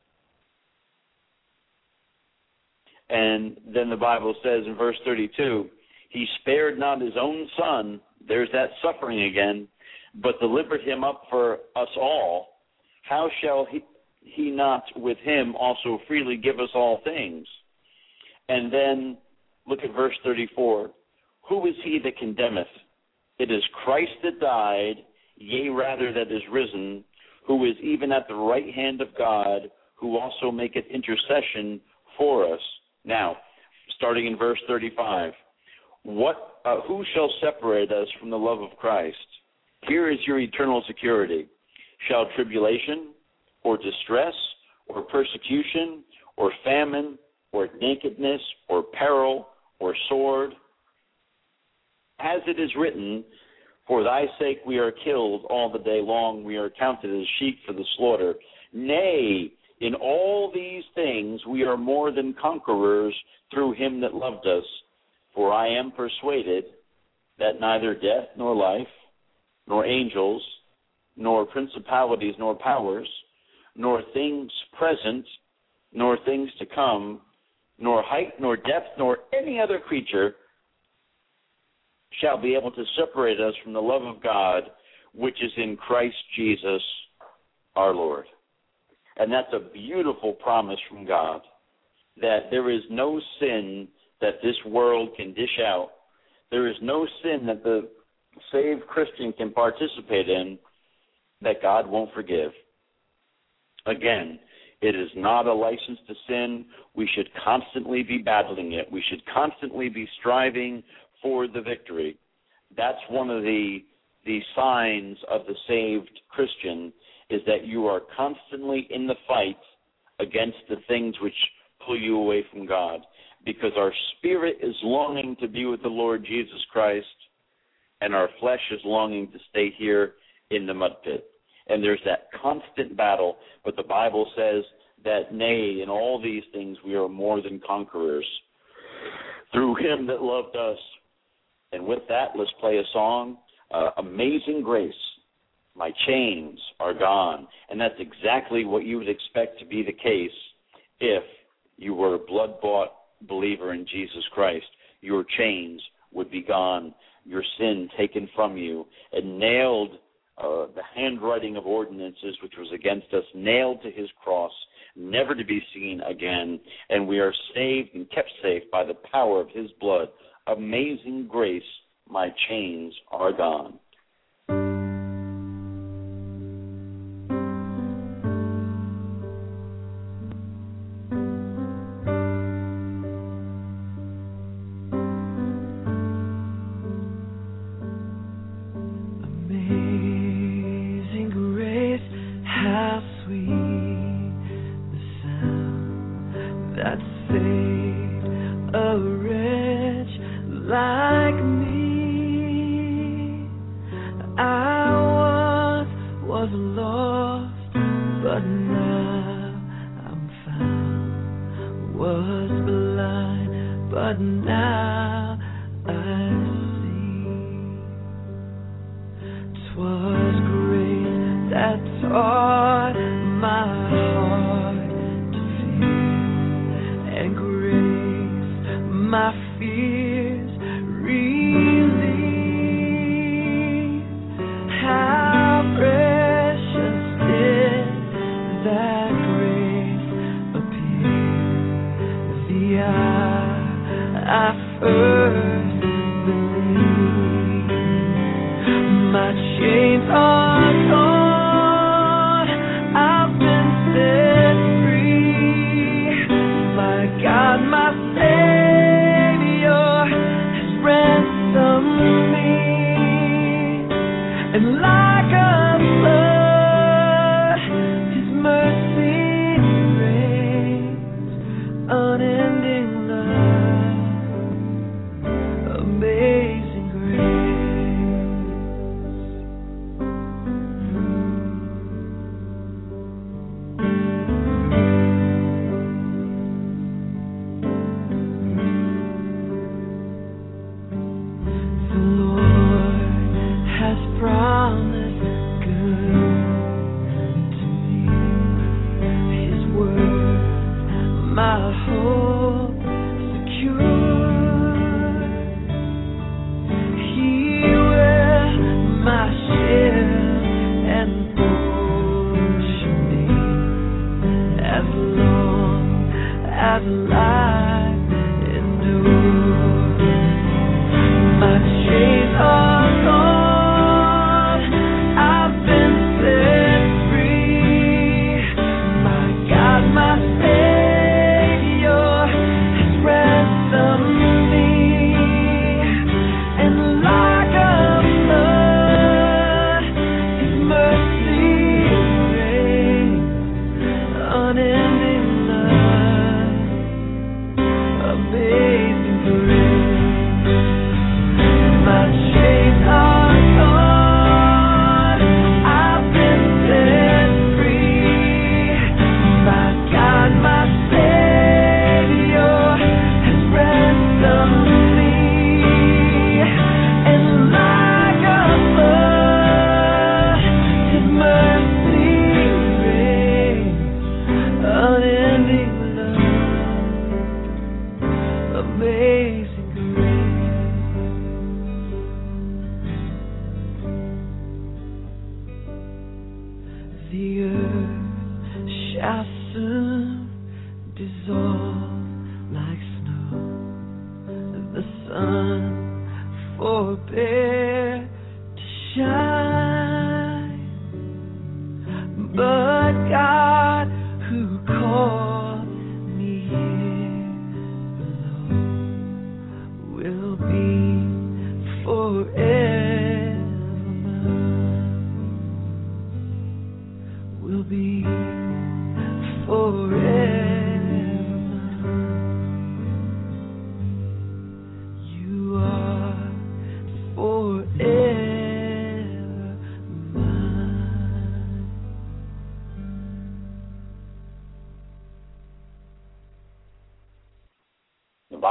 S4: And then the Bible says in verse thirty-two, he spared not his own Son, there's that suffering again, but delivered him up for us all. How shall he, he not with him also freely give us all things? And then look at verse thirty-four. Who is he that condemneth? It is Christ that died, yea, rather that is risen, who is even at the right hand of God, who also maketh intercession for us. Now, starting in verse thirty-five, what, uh, who shall separate us from the love of Christ? Here is your eternal security. Shall tribulation, or distress, or persecution, or famine, or nakedness, or peril, or sword? As it is written, for thy sake we are killed all the day long, we are counted as sheep for the slaughter. Nay, in all these things we are more than conquerors through him that loved us. For I am persuaded that neither death nor life, nor angels, nor principalities nor powers, nor things present, nor things to come, nor height nor depth, nor any other creature shall be able to separate us from the love of God, which is in Christ Jesus our Lord. And that's a beautiful promise from God, that there is no sin that this world can dish out. There is no sin that the saved Christian can participate in that God won't forgive. Again, it is not a license to sin. We should constantly be battling it. We should constantly be striving for the victory. That's one of the, the signs of the saved Christian, is that you are constantly in the fight against the things which pull you away from God, because our spirit is longing to be with the Lord Jesus Christ, and our flesh is longing to stay here in the mud pit. And there's that constant battle, but the Bible says that, nay, in all these things we are more than conquerors through him that loved us. And with that, let's play a song, uh, Amazing Grace, My Chains Are Gone. And that's exactly what you would expect to be the case if you were a blood-bought believer in Jesus Christ. Your chains would be gone, your sin taken from you, and nailed, uh, the handwriting of ordinances which was against us, nailed to his cross, never to be seen again, and we are saved and kept safe by the power of his blood. Amazing grace, my chains are gone.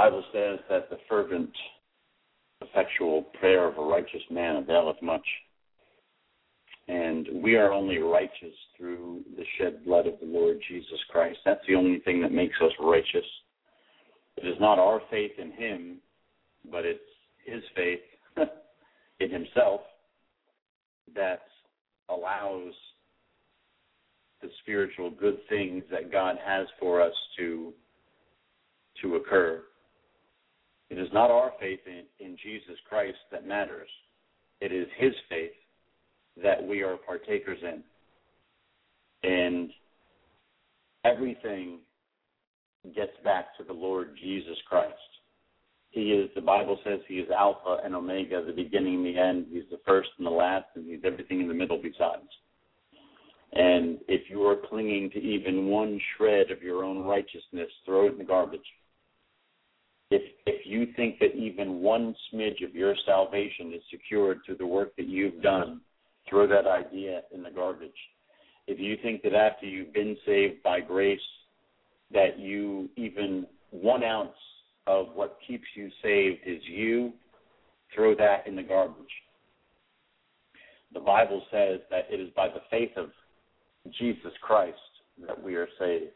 S4: Bible says that the fervent, effectual prayer of a righteous man availeth much. And we are only righteous through the shed blood of the Lord Jesus Christ. That's the only thing that makes us righteous. It is not our faith in him, but it's his faith in himself that allows the spiritual good things that God has for us to, to occur. It is not our faith in, in Jesus Christ that matters. It is his faith that we are partakers in. And everything gets back to the Lord Jesus Christ. He is, the Bible says he is Alpha and Omega, the beginning and the end. He's the first and the last, and he's everything in the middle besides. And if you are clinging to even one shred of your own righteousness, throw it in the garbage. If if you think that even one smidge of your salvation is secured through the work that you've done, throw that idea in the garbage. If you think that after you've been saved by grace, that you even one ounce of what keeps you saved is you, throw that in the garbage. The Bible says that it is by the faith of Jesus Christ that we are saved.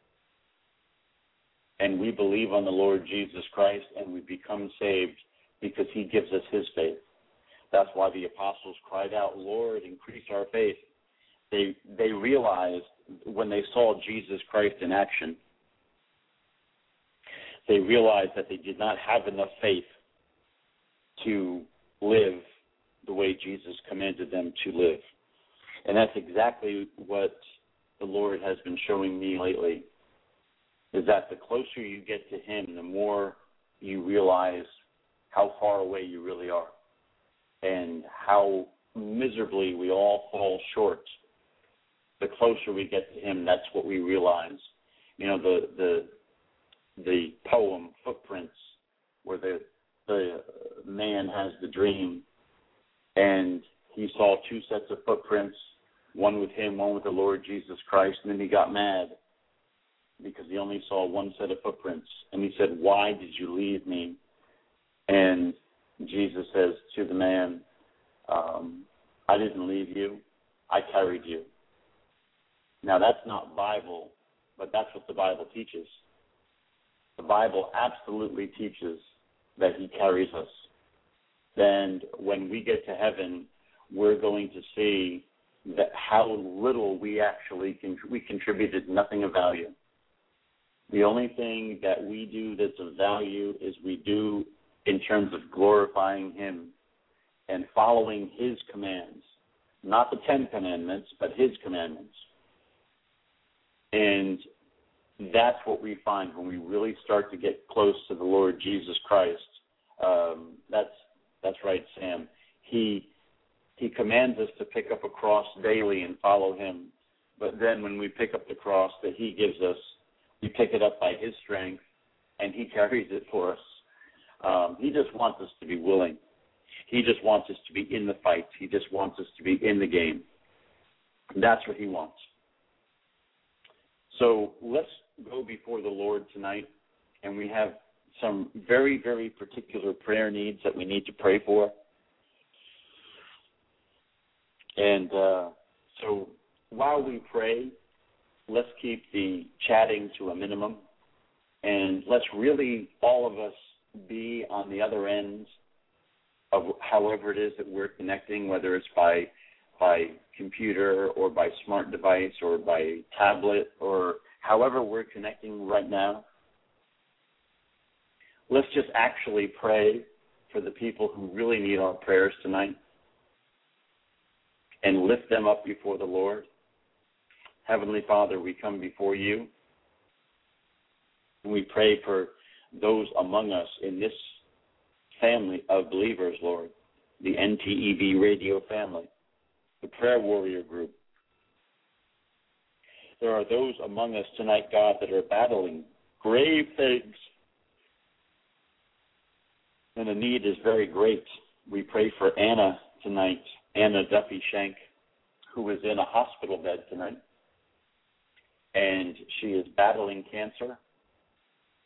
S4: And we believe on the Lord Jesus Christ and we become saved because he gives us his faith. That's why the apostles cried out, Lord, increase our faith. They they realized when they saw Jesus Christ in action, they realized that they did not have enough faith to live the way Jesus commanded them to live. And that's exactly what the Lord has been showing me lately, is that the closer you get to him, the more you realize how far away you really are and how miserably we all fall short. The closer we get to him, that's what we realize. You know, the the the poem Footprints, where the the man has the dream, and he saw two sets of footprints, one with him, one with the Lord Jesus Christ, and then he got mad because he only saw one set of footprints. And he said, why did you leave me? And Jesus says to the man, um, I didn't leave you, I carried you. Now, that's not Bible, but that's what the Bible teaches. The Bible absolutely teaches that he carries us. And when we get to heaven, we're going to see that how little we actually can, we contributed nothing of value. The only thing that we do that's of value is we do in terms of glorifying him and following his commands, not the Ten Commandments, but his commandments. And that's what we find when we really start to get close to the Lord Jesus Christ. Um, that's that's right, Sam. He he commands us to pick up a cross daily and follow him. But then when we pick up the cross that he gives us, we pick it up by his strength, and he carries it for us. Um, he just wants us to be willing. He just wants us to be in the fight. He just wants us to be in the game. That's what he wants. So let's go before the Lord tonight, and we have some very, very particular prayer needs that we need to pray for. And uh, so while we pray, let's keep the chatting to a minimum, and let's really, all of us, be on the other end of however it is that we're connecting, whether it's by by computer or by smart device or by tablet or however we're connecting right now. Let's just actually pray for the people who really need our prayers tonight and lift them up before the Lord. Heavenly Father, we come before you and we pray for those among us in this family of believers, Lord, the N T E B radio family, the prayer warrior group. There are those among us tonight, God, that are battling grave things, and the need is very great. We pray for Anna tonight, Anna Duffy Shank, who is in a hospital bed tonight, and she is battling cancer.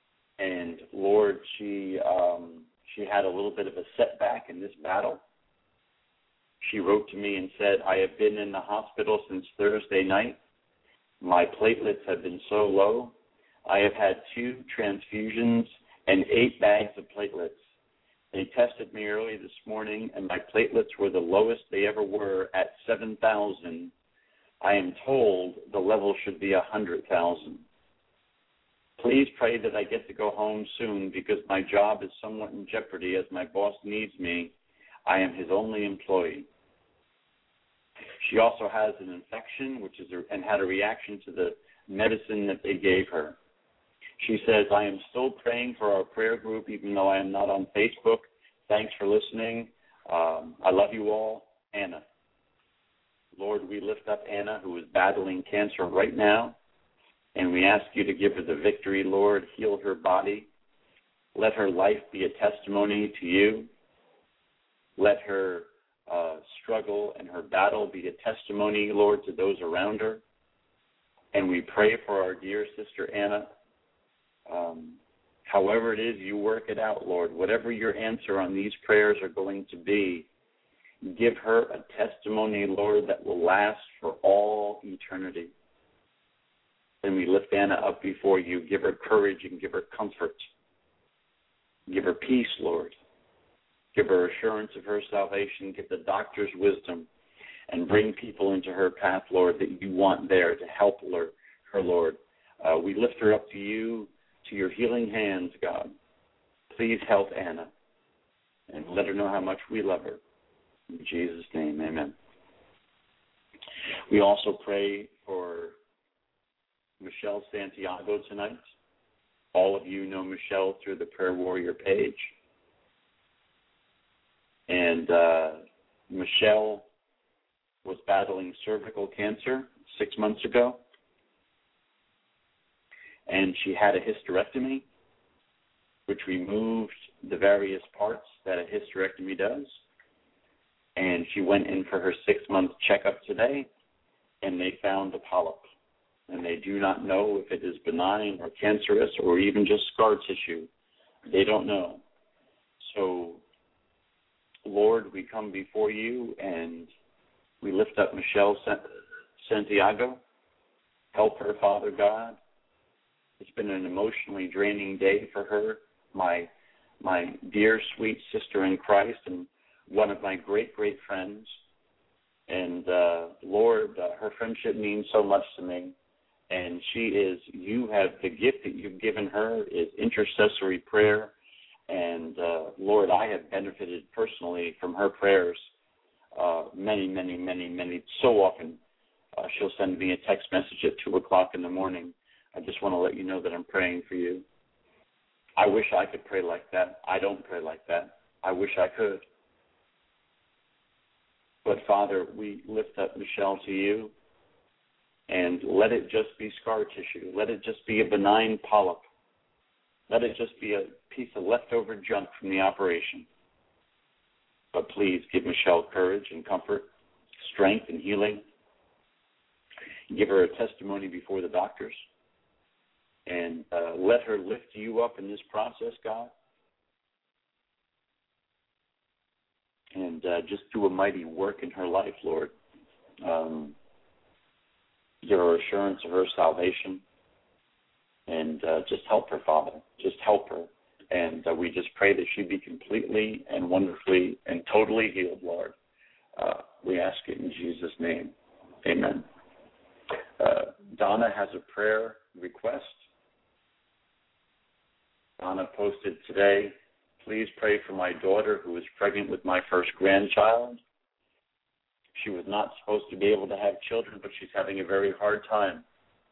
S4: And Lord, she um, she had a little bit of a setback in this battle. She wrote to me and said, I have been in the hospital since Thursday night. My platelets have been so low. I have had two transfusions and eight bags of platelets. They tested me early this morning, and my platelets were the lowest they ever were at seven thousand. I am told the level should be one hundred thousand. Please pray that I get to go home soon because my job is somewhat in jeopardy as my boss needs me. I am his only employee. She also has an infection, which is a, and had a reaction to the medicine that they gave her. She says, I am still praying for our prayer group, even though I am not on Facebook. Thanks for listening. Um, I love you all. Anna. Lord, we lift up Anna, who is battling cancer right now, and we ask you to give her the victory, Lord. Heal her body. Let her life be a testimony to you. Let her uh, struggle and her battle be a testimony, Lord, to those around her. And we pray for our dear sister Anna. Um, however it is, you work it out, Lord. Whatever your answer on these prayers are going to be, give her a testimony, Lord, that will last for all eternity. And we lift Anna up before you. Give her courage and give her comfort. Give her peace, Lord. Give her assurance of her salvation. Give the doctor's wisdom. And bring people into her path, Lord, that you want there to help her, her Lord. Uh, we lift her up to you, to your healing hands, God. Please help Anna and let her know how much we love her. In Jesus' name, amen. We also pray for Michelle Santiago tonight. All of you know Michelle through the Prayer Warrior page. And uh, Michelle was battling cervical cancer six months ago. And she had a hysterectomy, which removed the various parts that a hysterectomy does. And she went in for her six-month checkup today, and they found a polyp. And they do not know if it is benign or cancerous or even just scar tissue. They don't know. So, Lord, we come before you and we lift up Michelle Santiago. Help her, Father God. It's been an emotionally draining day for her, my my dear, sweet sister in Christ and one of my great, great friends. And, uh, Lord, uh, her friendship means so much to me. And she is, you have, the gift that you've given her is intercessory prayer. And, uh, Lord, I have benefited personally from her prayers uh, many, many, many, many, so often. Uh, she'll send me a text message at two o'clock in the morning. I just want to let you know that I'm praying for you. I wish I could pray like that. I don't pray like that. I wish I could. But, Father, we lift up Michelle to you, and let it just be scar tissue. Let it just be a benign polyp. Let it just be a piece of leftover junk from the operation. But please give Michelle courage and comfort, strength and healing. Give her a testimony before the doctors. And uh, let her lift you up in this process, God. And uh, just do a mighty work in her life, Lord. Um, give her assurance of her salvation. And uh, just help her, Father. Just help her. And uh, we just pray that she be completely and wonderfully and totally healed, Lord. Uh, we ask it in Jesus' name. Amen. Uh, Donna has a prayer request. Donna posted today, please pray for my daughter who is pregnant with my first grandchild. She was not supposed to be able to have children, but she's having a very hard time.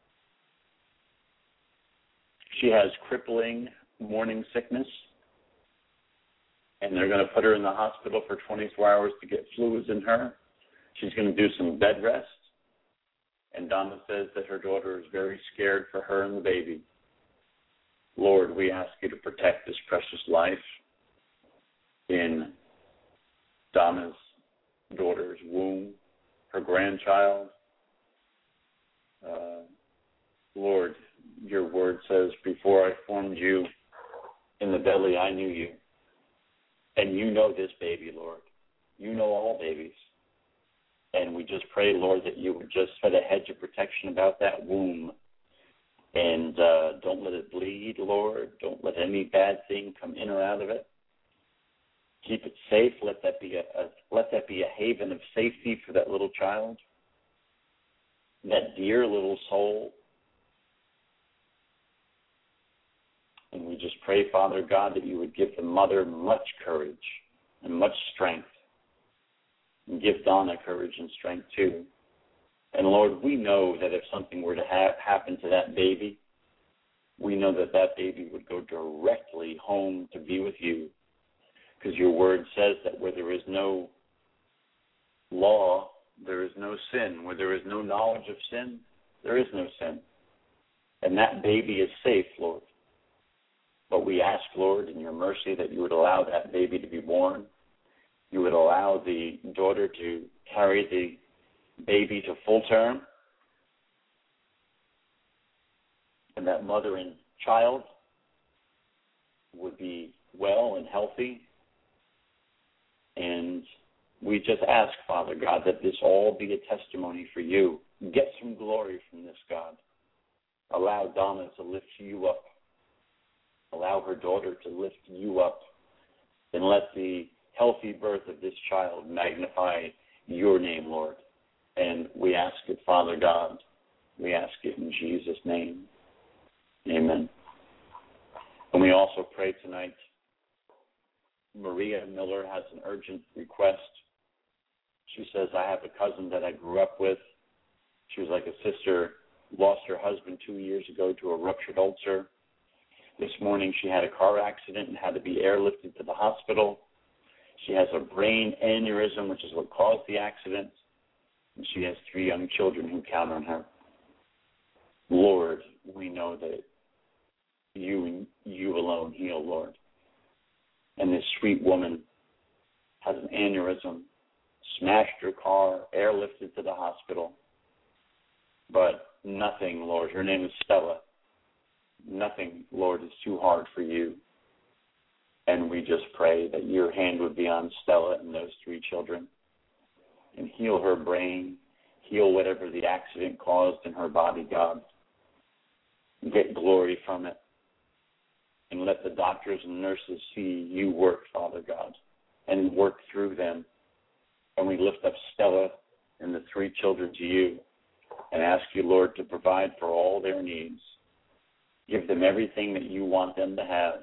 S4: She has crippling morning sickness, and they're going to put her in the hospital for twenty-four hours to get fluids in her. She's going to do some bed rest, and Donna says that her daughter is very scared for her and the baby. Lord, we ask you to protect this precious life in Donna's daughter's womb, her grandchild. Uh, Lord, your word says, before I formed you in the belly, I knew you. And you know this baby, Lord. You know all babies. And we just pray, Lord, that you would just set a hedge of protection about that womb. And uh, don't let it bleed, Lord. Don't let any bad thing come in or out of it. Keep it safe. Let that be a, a let that be a haven of safety for that little child, that dear little soul. And we just pray, Father God, that you would give the mother much courage and much strength, and give Donna courage and strength too. And Lord, we know that if something were to ha- happen to that baby, we know that that baby would go directly home to be with you. Because your word says that where there is no law, there is no sin. Where there is no knowledge of sin, there is no sin. And that baby is safe, Lord. But we ask, Lord, in your mercy, that you would allow that baby to be born. You would allow the daughter to carry the baby to full term. And that mother and child would be well and healthy. And we just ask, Father God, that this all be a testimony for you. Get some glory from this, God. Allow Donna to lift you up. Allow her daughter to lift you up. And let the healthy birth of this child magnify your name, Lord. And we ask it, Father God. We ask it in Jesus' name. Amen. And we also pray tonight, Maria Miller has an urgent request. She says, I have a cousin that I grew up with. She was like a sister, lost her husband two years ago to a ruptured ulcer. This morning she had a car accident and had to be airlifted to the hospital. She has a brain aneurysm, which is what caused the accident. And she has three young children who count on her. Lord, we know that you you alone heal, Lord. And this sweet woman has an aneurysm, smashed her car, airlifted to the hospital. But nothing, Lord, her name is Stella. Nothing, Lord, is too hard for you. And we just pray that your hand would be on Stella and those three children and heal her brain, heal whatever the accident caused in her body, God. Get glory from it. And let the doctors and nurses see you work, Father God, and work through them. And we lift up Stella and the three children to you and ask you, Lord, to provide for all their needs. Give them everything that you want them to have.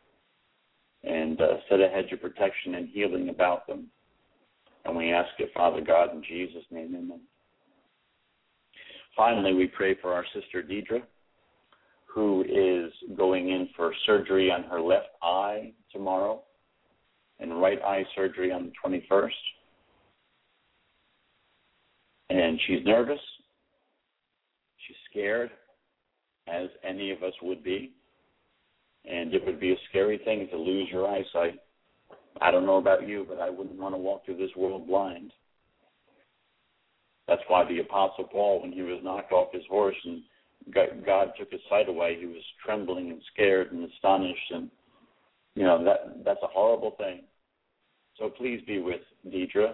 S4: And uh, set a hedge of protection and healing about them. And we ask it, Father God, in Jesus' name, amen. Finally, we pray for our sister Deidre, who is going in for surgery on her left eye tomorrow and right eye surgery on the twenty-first. And she's nervous. She's scared, as any of us would be. And it would be a scary thing to lose your eyesight. I don't know about you, but I wouldn't want to walk through this world blind. That's why the Apostle Paul, when he was knocked off his horse and God took his sight away, he was trembling and scared and astonished. And, you know, that that's a horrible thing. So please be with Deidre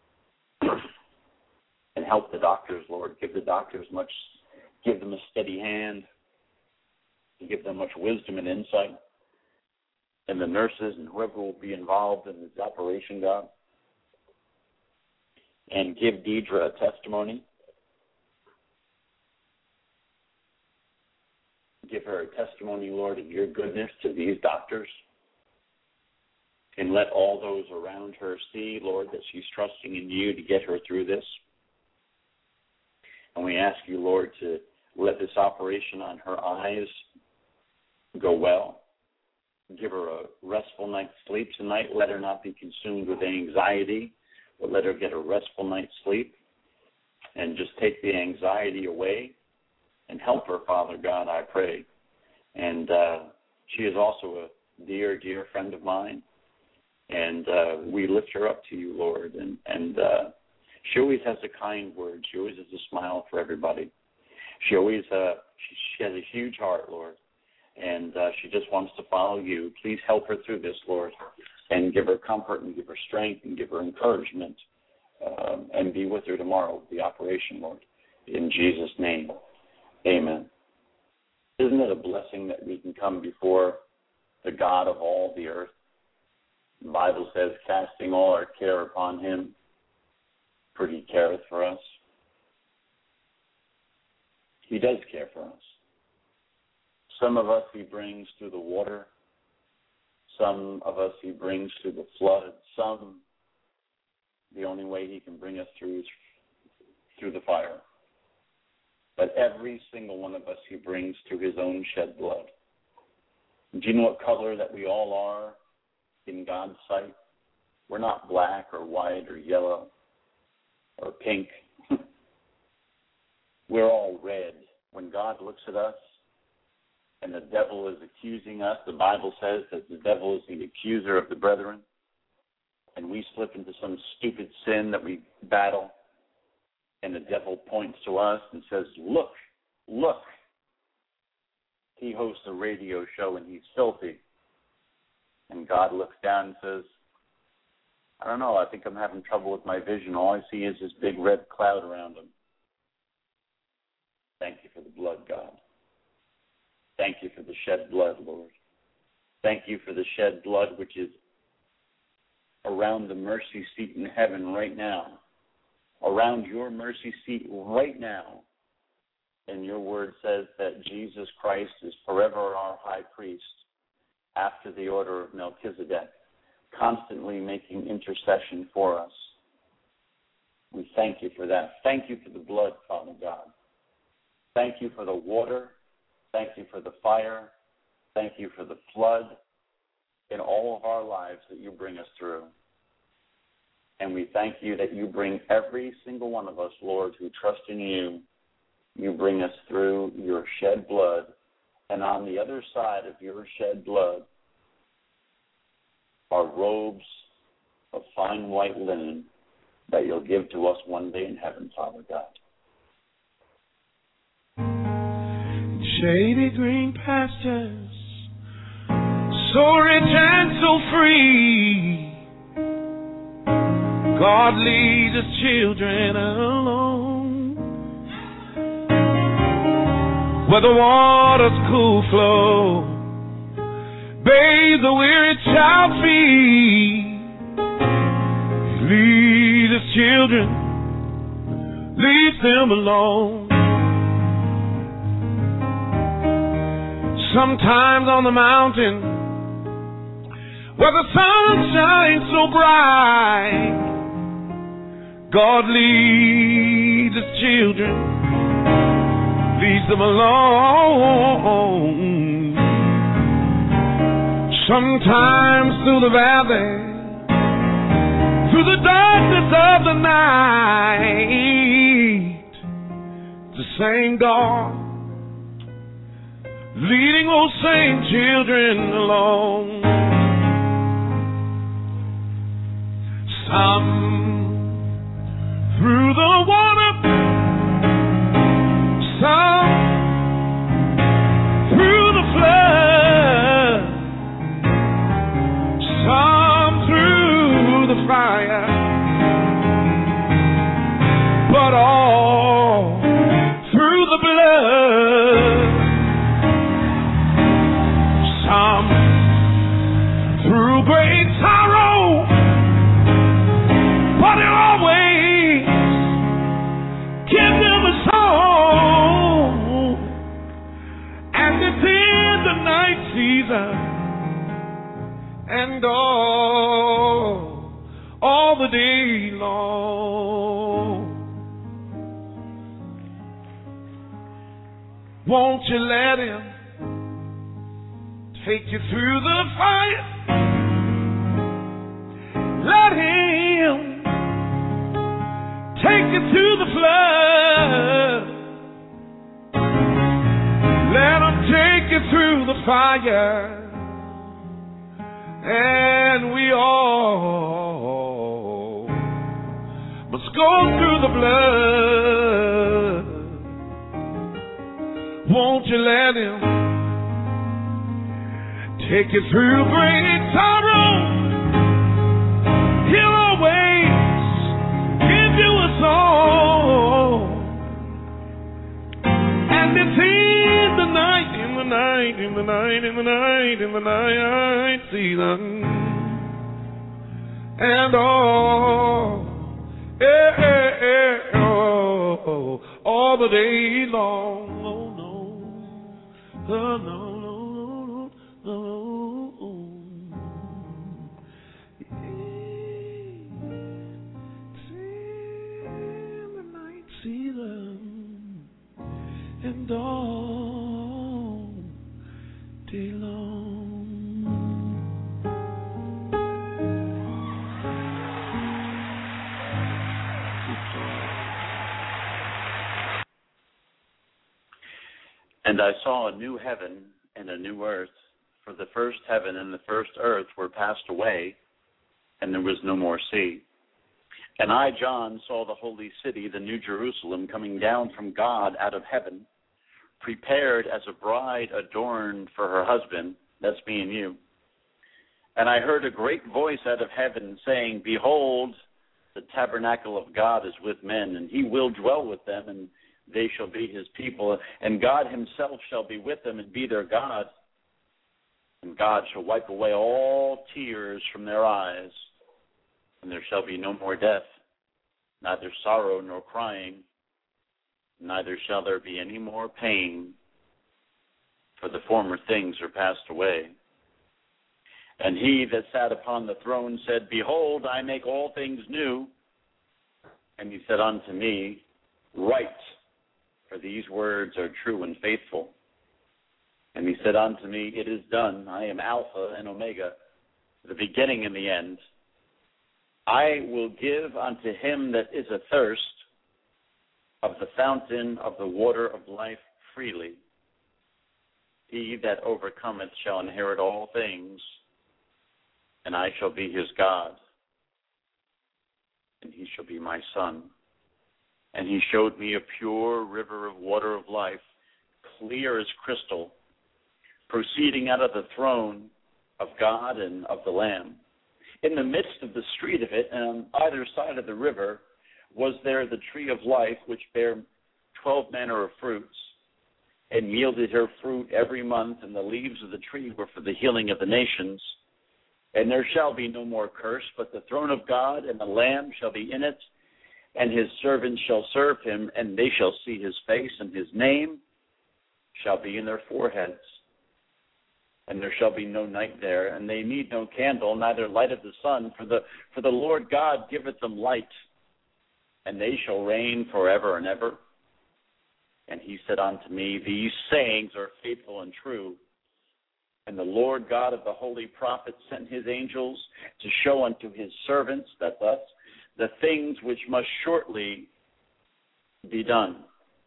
S4: and help the doctors, Lord. Give the doctors much, give them a steady hand. Give them much wisdom and insight. And the nurses and whoever will be involved in this operation, God. And give Deidre a testimony. Give her a testimony, Lord, of your goodness to these doctors. And let all those around her see, Lord, that she's trusting in you to get her through this. And we ask you, Lord, to let this operation on her eyes go well. Give her a restful night's sleep tonight. Let her not be consumed with anxiety, but let her get a restful night's sleep. And just take the anxiety away and help her, Father God, I pray. And uh, she is also a dear, dear friend of mine. And uh, we lift her up to you, Lord. And, and uh, she always has a kind word. She always has a smile for everybody. She always uh, she, she has a huge heart, Lord. and uh, she just wants to follow you. Please help her through this, Lord, and give her comfort and give her strength and give her encouragement, um, and be with her tomorrow with the operation, Lord. In Jesus' name, amen. Isn't it a blessing that we can come before the God of all the earth? The Bible says, casting all our care upon him, for he careth for us. He does care for us. Some of us he brings through the water. Some of us he brings through the flood. Some, the only way he can bring us through is through the fire. But every single one of us he brings through his own shed blood. Do you know what color that we all are in God's sight? We're not black or white or yellow or pink. We're all red. When God looks at us and the devil is accusing us, the Bible says that the devil is the accuser of the brethren, and we slip into some stupid sin that we battle, and the devil points to us and says, look, look. He hosts a radio show and he's filthy. And God looks down and says, I don't know, I think I'm having trouble with my vision. All I see is this big red cloud around him. Thank you for the blood, God. Thank you for the shed blood, Lord. Thank you for the shed blood which is around the mercy seat in heaven right now. Around your mercy seat right now. And your word says that Jesus Christ is forever our high priest after the order of Melchizedek, constantly making intercession for us. We thank you for that. Thank you for the blood, Father God. Thank you for the water. Thank you for the fire. Thank you for the flood in all of our lives that you bring us through. And we thank you that you bring every single one of us, Lord, who trust in you. You bring us through your shed blood. And on the other side of your shed blood are robes of fine white linen that you'll give to us one day in heaven, Father God.
S1: Shady green pastures, so rich and so free. God leads his children alone, where the water's cool flow bathe the weary child feet. He leads his children, leaves them alone. Sometimes on the mountain where the sun shines so bright, God leads his children, leads them alone. Sometimes through the valley, through the darkness of the night, the same God leading those same children along. Some through the water, some through the flood, some through the fire, but all through the blood. Some through great sorrow, but it always gives them a song. And it's in the night season, and all, all the day long. Won't you let him take you through the fire? Let him take you through the flood. Let him take you through the fire. And we all must go through the blood. Won't you let him take you through great sorrow. He'll always give you a song. And it's in the night, in the night, in the night, in the night, in the night season. And all, eh, eh, eh, oh, all the day long. Oh, no, oh, no, no, no, no. It's in the night season. And all day long.
S4: And I saw a new heaven and a new earth, for the first heaven and the first earth were passed away, and there was no more sea. And I, John, saw the holy city, the new Jerusalem, coming down from God out of heaven, prepared as a bride adorned for her husband. That's me and you. And I heard a great voice out of heaven saying, Behold, the tabernacle of God is with men, and he will dwell with them, and they shall be his people, and God himself shall be with them and be their God. And God shall wipe away all tears from their eyes, and there shall be no more death, neither sorrow nor crying, neither shall there be any more pain, for the former things are passed away. And he that sat upon the throne said, Behold, I make all things new. And he said unto me, Write, for these words are true and faithful. And he said unto me, It is done. I am Alpha and Omega, the beginning and the end. I will give unto him that is athirst of the fountain of the water of life freely. He that overcometh shall inherit all things, and I shall be his God, and he shall be my son. And he showed me a pure river of water of life, clear as crystal, proceeding out of the throne of God and of the Lamb. In the midst of the street of it, and on either side of the river, was there the tree of life, which bare twelve manner of fruits, and yielded her fruit every month, and the leaves of the tree were for the healing of the nations. And there shall be no more curse, but the throne of God and the Lamb shall be in it, and his servants shall serve him, and they shall see his face, and his name shall be in their foreheads. And there shall be no night there, and they need no candle, neither light of the sun, for the for the Lord God giveth them light, and they shall reign forever and ever. And he said unto me, These sayings are faithful and true. And the Lord God of the holy prophets sent his angels to show unto his servants, that's us, the things which must shortly be done.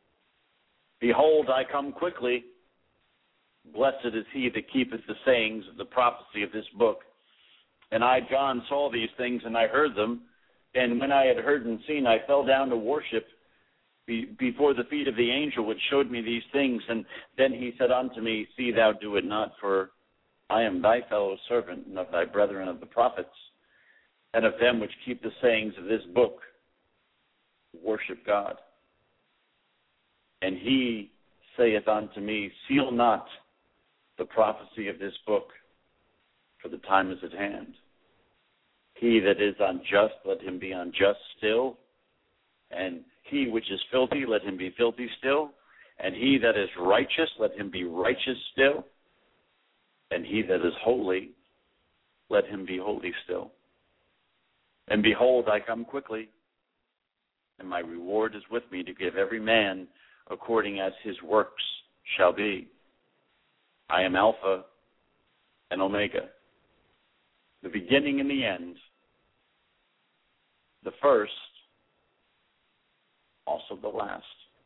S4: Behold, I come quickly. Blessed is he that keepeth the sayings of the prophecy of this book. And I, John, saw these things, and I heard them. And when I had heard and seen, I fell down to worship be, before the feet of the angel which showed me these things. And then he said unto me, See thou do it not, for I am thy fellow servant, and of thy brethren of the prophets, and of them which keep the sayings of this book. Worship God. And he saith unto me, Seal not the prophecy of this book, for the time is at hand. He that is unjust, let him be unjust still, and he which is filthy, let him be filthy still, and he that is righteous, let him be righteous still, and he that is holy, let him be holy still. And behold, I come quickly, and my reward is with me to give every man according as his works shall be. I am Alpha and Omega, the beginning and the end, the first, also the last.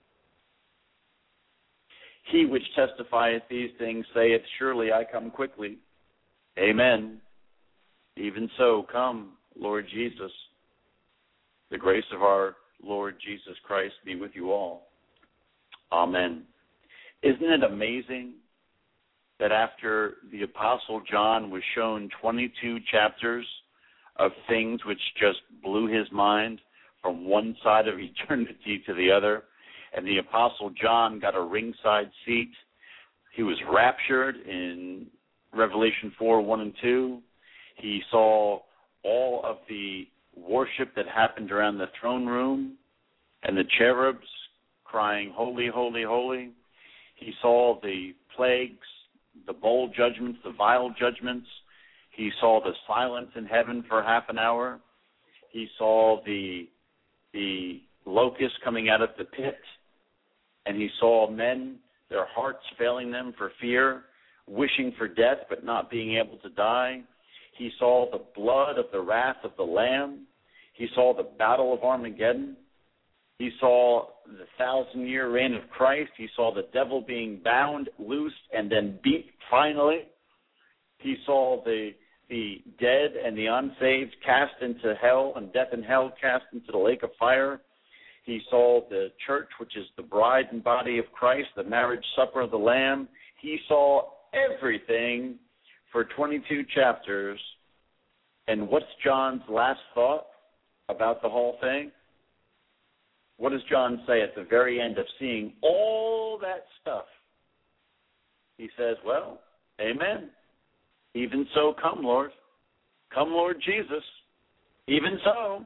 S4: He which testifieth these things saith, Surely I come quickly. Amen. Even so, come, Lord Jesus. The grace of our Lord Jesus Christ be with you all. Amen. Isn't it amazing that after the Apostle John was shown twenty-two chapters of things which just blew his mind from one side of eternity to the other, and the Apostle John got a ringside seat. He was raptured in Revelation four, one and two. He saw all of the worship that happened around the throne room and the cherubs crying, holy, holy, holy. He saw the plagues, the bowl judgments, the vial judgments. He saw the silence in heaven for half an hour. He saw the the locusts coming out of the pit. And he saw men, their hearts failing them for fear, wishing for death but not being able to die. He saw the blood of the wrath of the Lamb. He saw the battle of Armageddon. He saw the thousand-year reign of Christ. He saw the devil being bound, loosed, and then beat finally. He saw the the dead and the unsaved cast into hell, and death and hell cast into the lake of fire. He saw the church, which is the bride and body of Christ, the marriage supper of the Lamb. He saw everything for twenty-two chapters. And what's John's last thought about the whole thing? What does John say at the very end of seeing all that stuff? He says, well, amen. Even so, come, Lord. Come, Lord Jesus. Even so.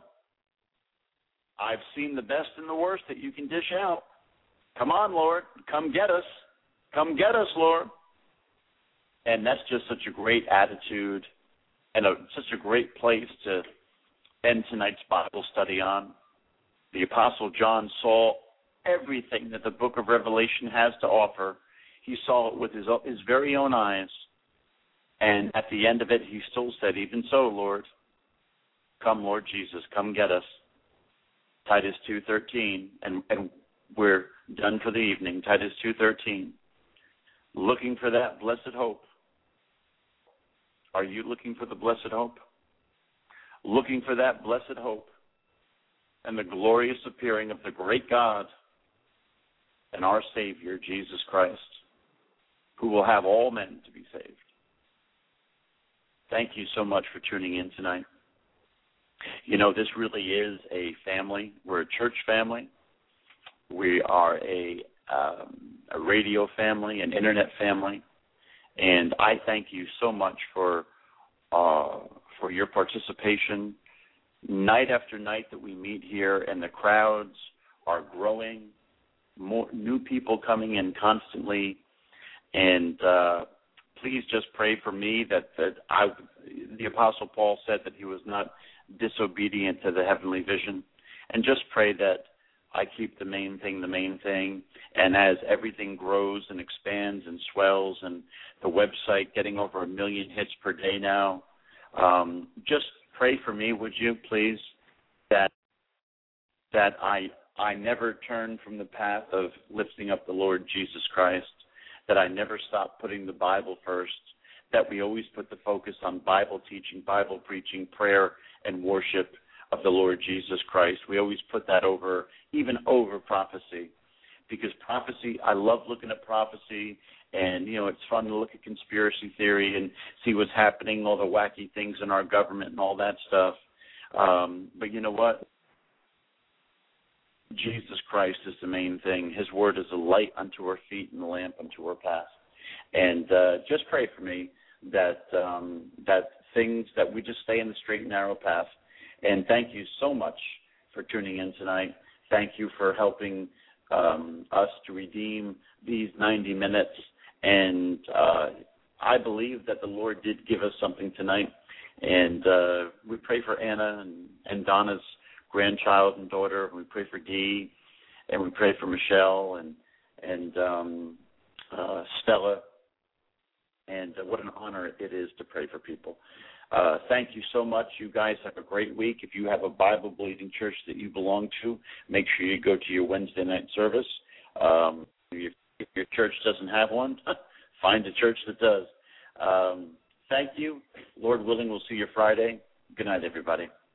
S4: I've seen the best and the worst that you can dish out. Come on, Lord. Come get us. Come get us, Lord. And that's just such a great attitude and a, such a great place to end tonight's Bible study on. The Apostle John saw everything that the book of Revelation has to offer. He saw it with his, his very own eyes. And at the end of it, he still said, even so, Lord, come, Lord Jesus, come get us. Titus two thirteen, and, and we're done for the evening. Titus two thirteen, looking for that blessed hope. Are you looking for the blessed hope? Looking for that blessed hope and the glorious appearing of the great God and our Savior, Jesus Christ, who will have all men to be saved. Thank you so much for tuning in tonight. You know, this really is a family. We're a church family. We are a, um, a radio family, an internet family. And I thank you so much for uh, for your participation. Night after night that we meet here, and the crowds are growing, more new people coming in constantly. And uh, please just pray for me that, that I, the Apostle Paul said that he was not disobedient to the heavenly vision. And just pray that I keep the main thing the main thing. And as everything grows and expands and swells, and the website getting over a million hits per day now, um, just pray for me, would you, please, that that I I never turn from the path of lifting up the Lord Jesus Christ, that I never stop putting the Bible first, that we always put the focus on Bible teaching, Bible preaching, prayer, and worship of the Lord Jesus Christ. We always put that over, even over prophecy, because prophecy, I love looking at prophecy, and, you know, it's fun to look at conspiracy theory and see what's happening, all the wacky things in our government and all that stuff. Um, but you know what? Jesus Christ is the main thing. His word is a light unto our feet and a lamp unto our path. And uh, just pray for me that um, that things, that we just stay in the straight and narrow path. And thank you so much for tuning in tonight. Thank you for helping um, us to redeem these ninety minutes. And uh, I believe that the Lord did give us something tonight. And uh, we pray for Anna and, and Donna's grandchild and daughter. We pray for Dee, and we pray for Michelle and and um, uh, Stella. And uh, what an honor it is to pray for people. Uh, thank you so much. You guys have a great week. If you have a Bible-believing church that you belong to, make sure you go to your Wednesday night service. Um, if, if your church doesn't have one, find a church that does. Um, thank you. Lord willing, we'll see you Friday. Good night, everybody.